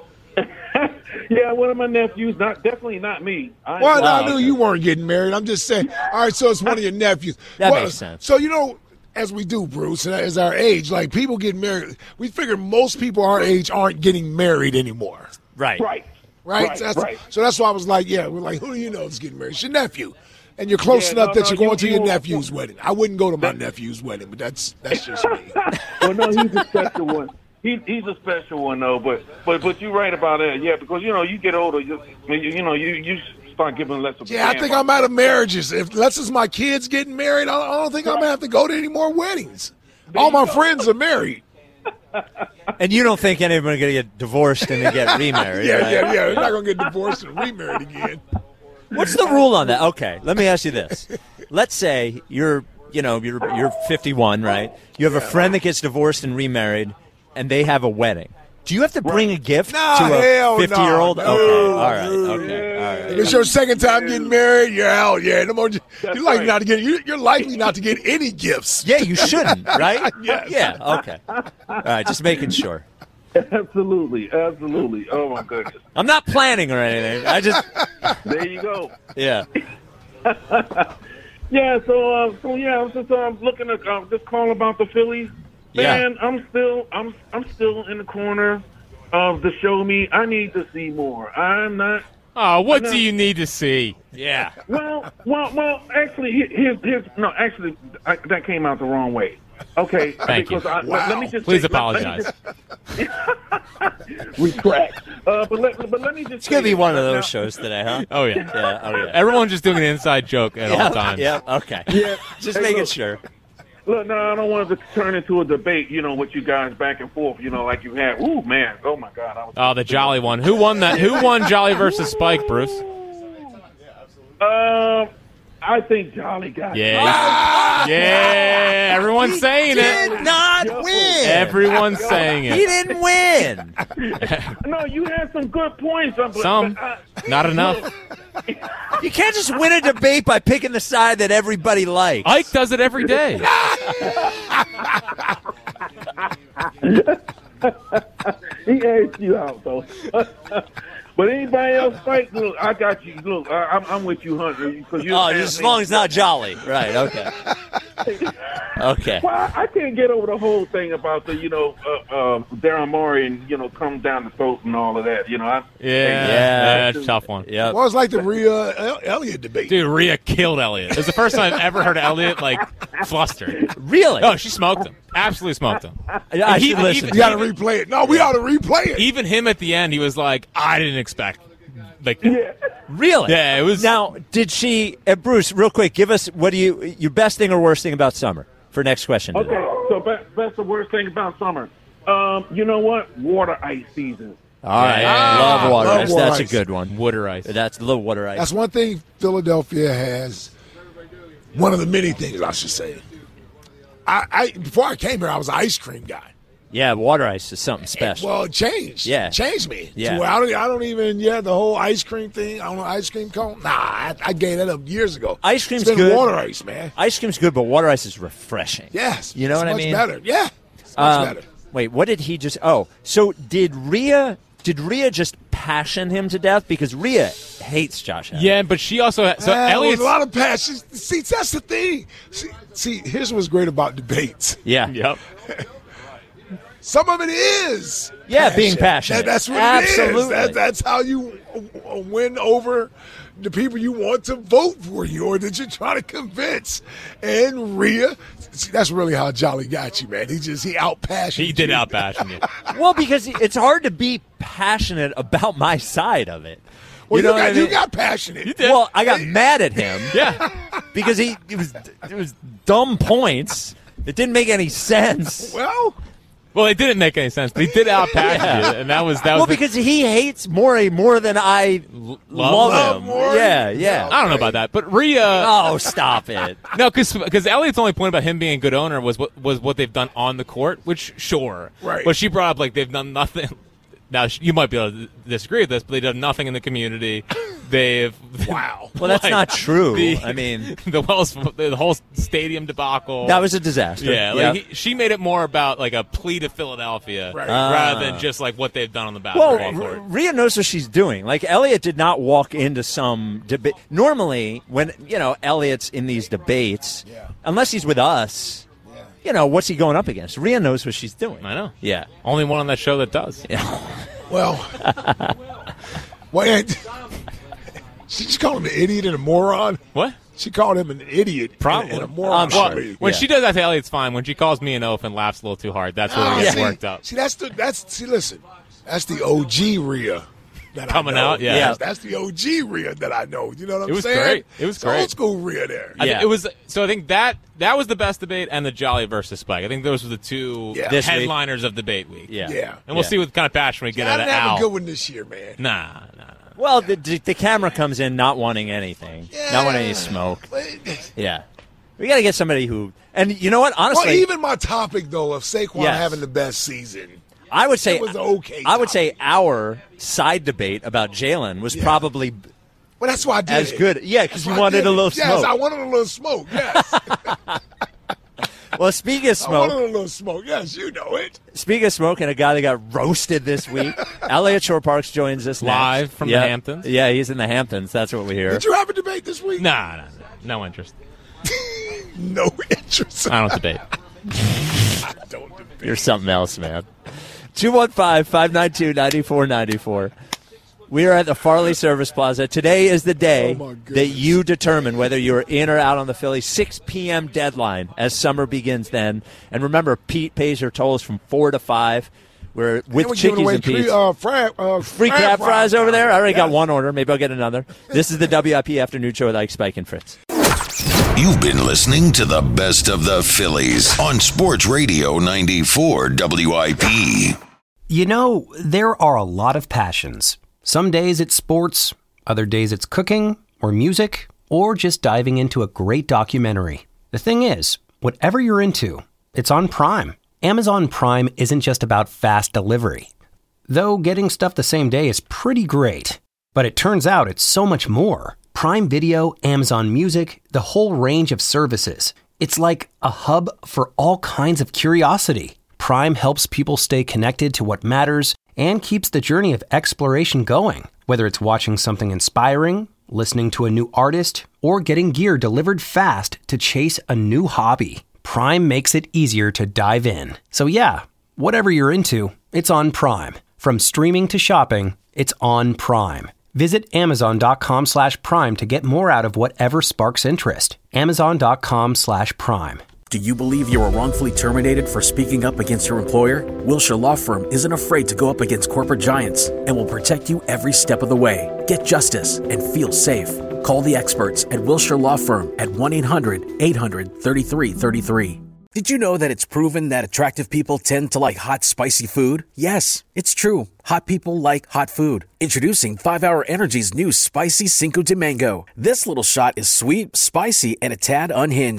Yeah, one of my nephews. Not definitely not me. I, Well, no, I Wow, knew okay. you weren't getting married. I'm just saying. All right, so it's one of your nephews. That Well, makes sense. So, you know, as we do, Bruce, and as our age, like people get married, we figure most people our age aren't getting married anymore. Right. Right. Right? Right, So that's, right. so that's why I was like, yeah, we're like, who do you know that's getting married? It's your nephew. And you're close Yeah, enough no, that no, you're going you- to your you- nephew's wedding. I wouldn't go to my nephew's wedding, but that's that's just me. Well, no, he's a special one. He, he's a special one, though. But but but you're right about that. Yeah, because you know you get older, you you, you know you you start giving less of a Yeah, I damn think about I'm out of marriages. If unless it's my kids getting married, I don't, I don't think I'm gonna have to go to any more weddings. All my friends are married. And you don't think anybody's going to get divorced and then get remarried, Yeah, right? yeah, yeah. They're not gonna get divorced and remarried again. What's the rule on that? Okay, let me ask you this. Let's say you're, you know, you're you're fifty-one, right? You have a friend that gets divorced and remarried, and they have a wedding. Do you have to bring a gift Nah, to a hell fifty-year-old? no. Okay, No. all right, okay, all right. If it's your second time getting married, you're out. Yeah, no more, you're likely right. not to get. You're, you're likely not to get any gifts. Yeah, you shouldn't, right? Yes. Yeah, okay. All right, just making sure. Absolutely, absolutely. Oh my goodness. I'm not planning or anything. I just, There you go. yeah. Yeah. So uh, so yeah, I was just um, looking at uh, this call about the Phillies. Yeah. Man, I'm still I'm I'm still in the corner of the show me. I need to see more. I'm not. Oh, what No. do you need to see? Yeah. Well, well, well. Actually, here- here's here's no. Actually, I, that came out the wrong way. Okay, Thank you. because I, Wow. let me just Please say- let- let me apologize. just- Retract. Uh, but let but let me just. It's going to say be this. one of Now- those shows today, huh? Oh, yeah. Yeah, oh, yeah. Everyone's just doing an inside joke at all times. Yeah, okay. Yeah. Just Hey, making look. sure. Look, no, I don't want it to turn into a debate, you know, with you guys back and forth, you know, like you had. Ooh, man. Oh, my God. I was, Oh, the Jolly one. Who won that? Who won Jolly versus Spike, Bruce? Um, I think Jolly got it. Yeah. Yeah. Everyone's saying Did it. not win. Everyone's saying He it. didn't win. No, you had some good points. uh, But, Some. but, uh, Not enough. You can't just win a debate by picking the side that everybody likes. Ike does it every day. he asked you out, though. But anybody else fight? Look, I got you. Look, I, I'm, I'm with you, Hunter. Because you. Oh, just as long as it's not Jolly. Right, okay. Okay. Well, I can't get over the whole thing about the, you know, uh, uh, Darren Murray and, you know, come down the throat and all of that. You know, I, Yeah. Yeah. That's a tough one. Yep. Well, it's like the Rhea El- Elliott debate. Dude, Rhea killed Elliot. It was the first time I've ever heard Elliot, like, flustered. Really? Oh, she smoked him. Absolutely smoked him. Yeah, I And he- should listen. You got to replay it. No, we ought to replay it. Even him at the end, he was like, I didn't expect. Like, Really? Yeah, it was. Now, did she, uh, Bruce, real quick, give us what do you, your best thing or worst thing about summer for next question. today. Okay, so that, that's the worst thing about summer. Um, you know what? Water ice season. All right. Yeah. Love water Love ice. water That's ice. a good one. Water ice. That's a little water ice. That's one thing Philadelphia has. One of the many things I should say. I, I before I came here, I was an ice cream guy. Yeah, water ice is something special. Well, it changed. Yeah. It changed me. Yeah. To where I don't, I don't even, yeah, the whole ice cream thing, I don't know, ice cream cone. Nah, I, I gave that up years ago. Ice cream's it's been good. water ice, man. Ice cream's good, but water ice is refreshing. Yes. You know it's what I much mean? better. Yeah. It's much Um, better. Wait, what did he just? Oh, so did Rhea? Did Rhea just passion him to death? Because Rhea hates Josh Allen. Yeah, but she also so Ah, there was Elliot's a lot of passion. See, that's the thing. See, see, here's what's great about debates. Yeah. Yep. Some of it is. Yeah, passion. being passionate. That- that's what it Absolutely. is. That, that's how you uh, win over the people you want to vote for you or that you're trying to convince. And Rhea, see, that's really how Jolly got you, man. He just, he out-passioned he did you. outpassion you. Well, because it's hard to be passionate about my side of it. Well, you, know what got, I mean? you got passionate. You did. Well, I got mad at him. Yeah. Because he it was it was dumb points. It didn't make any sense. Well, Well, it didn't make any sense, but he did outpassion Yeah. you, and that was that was Well, the- because he hates Morey more than I l- love, Love him. Morey? Yeah, yeah. I don't know about that, but Rhea. Oh, stop it. No, because Elliot's only point about him being a good owner was what was what they've done on the court, which sure, Right. But she brought up like they've done nothing. Now you might be able to disagree with this, but they've done nothing in the community. They've wow. Well, that's like, not true. the- I mean, the Wells, the whole stadium debacle. that was a disaster. Yeah, like he, she made it more about like a plea to Philadelphia Right. rather Ah. than just like what they've done on the Well, basketball court. R- Rhea knows what she's doing. Like, Elliot did not walk into some debate. Normally, when, you know, Elliot's in these debates, Yeah. unless he's with us, you know, what's he going up against? Rhea knows what she's doing. I know. Yeah. Only one on that show that does. Yeah. Well, wait. She just called him an idiot and a moron. What? She called him an idiot Probably. and a moron. I'm sure. I mean, When Yeah. she does that to Elliot's fine. When she calls me an oaf and laughs a little too hard, that's where Ah, we get see, worked up. See, that's the that's see. Listen, that's the O G Rhea that Coming I know. out, yeah. Yes, that's the O G Rhea that I know. You know what I'm It was saying? great. It was It's great. Old school Rhea there. I Yeah. think it was so. I think that that was the best debate, and the Jolly versus Spike. I think those were the two Yeah. This week? headliners of debate week. Yeah. Yeah. and we'll Yeah. see what kind of passion we get I out didn't of have Al. a good one this year, man. Nah, nah, nah. Well, the, the, the camera comes in not wanting anything, not wanting any smoke. Yeah. We got to get somebody who, and you know what? Honestly, Well, even my topic though of Saquon Yes. having the best season. I would say It was okay I would topic. say our side debate about Jalen was Yeah. probably Well, that's why I did as it. good. Yeah, because That's you why I wanted did a it. little Yes, smoke. I wanted a little smoke. Yes, Well, speaking of I wanted smoke, a little smoke. Yes, you know it. speaking of smoke, and a guy that got roasted this week, Elliot Shore Parks joins us Live next. from the Yeah. Hamptons? Yeah, he's in the Hamptons. That's what we hear. Did you have a debate this week? Nah, nah, nah. No interest. No interest. I don't debate. I don't debate. You're something else, man. two one five, five nine two, nine four nine four. We are at the Farley Service Plaza. Today is the day Oh, my goodness. that you determine whether you're in or out on the Phillies. six p.m. deadline as summer begins then. And remember, Pete pays your tolls from four to five. We're with And we're giving Chickies away and free, Pete's. uh, fra- uh, Free crab fries over there. I already got Yes. one order. Maybe I'll get another. This is the W I P Afternoon Show with Ike, Spike, and Fritz. You've been listening to the best of the Phillies on Sports Radio ninety-four W I P. You know, there are a lot of passions. Some days it's sports, other days it's cooking, or music, or just diving into a great documentary. The thing is, whatever you're into, it's on Prime. Amazon Prime isn't just about fast delivery. Though getting stuff the same day is pretty great. But it turns out it's so much more. Prime Video, Amazon Music, the whole range of services. It's like a hub for all kinds of curiosity. Prime helps people stay connected to what matters and keeps the journey of exploration going. Whether it's watching something inspiring, listening to a new artist, or getting gear delivered fast to chase a new hobby, Prime makes it easier to dive in. So yeah, whatever you're into, it's on Prime. From streaming to shopping, it's on Prime. Visit amazon.com slash prime to get more out of whatever sparks interest. Amazon.com slash prime. Do you believe you were wrongfully terminated for speaking up against your employer? Wilshire Law Firm isn't afraid to go up against corporate giants and will protect you every step of the way. Get justice and feel safe. Call the experts at Wilshire Law Firm at one eight hundred, eight hundred, thirty-three thirty-three. Did you know that it's proven that attractive people tend to like hot, spicy food? Yes, it's true. Hot people like hot food. Introducing five hour Energy's new Spicy Cinco de Mango. This little shot is sweet, spicy, and a tad unhinged.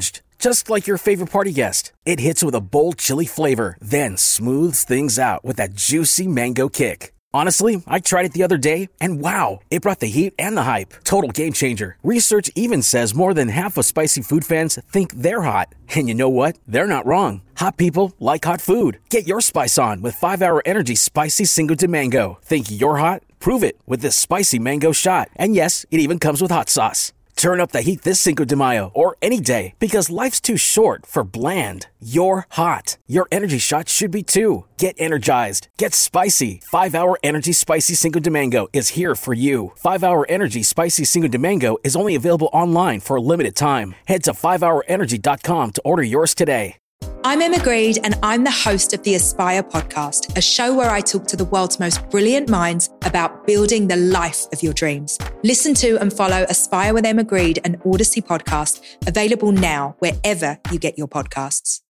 just like your favorite party guest. It hits with a bold chili flavor, then smooths things out with that juicy mango kick. Honestly, I tried it the other day, and wow, it brought the heat and the hype. Total game changer. Research even says more than half of spicy food fans think they're hot. And you know what? They're not wrong. Hot people like hot food. Get your spice on with five hour Energy Spicy Cinco de Mango. Think you're hot? Prove it with this spicy mango shot. And yes, it even comes with hot sauce. Turn up the heat this Cinco de Mayo or any day, because life's too short for bland. You're hot. Your energy shot should be too. Get energized. Get spicy. five hour Energy Spicy Cinco de Mango is here for you. five hour Energy Spicy Cinco de Mango is only available online for a limited time. Head to five hour energy dot com to order yours today. I'm Emma Greed, and I'm the host of the Aspire podcast, a show where I talk to the world's most brilliant minds about building the life of your dreams. Listen to and follow Aspire with Emma Greed, an Odyssey podcast, available now wherever you get your podcasts.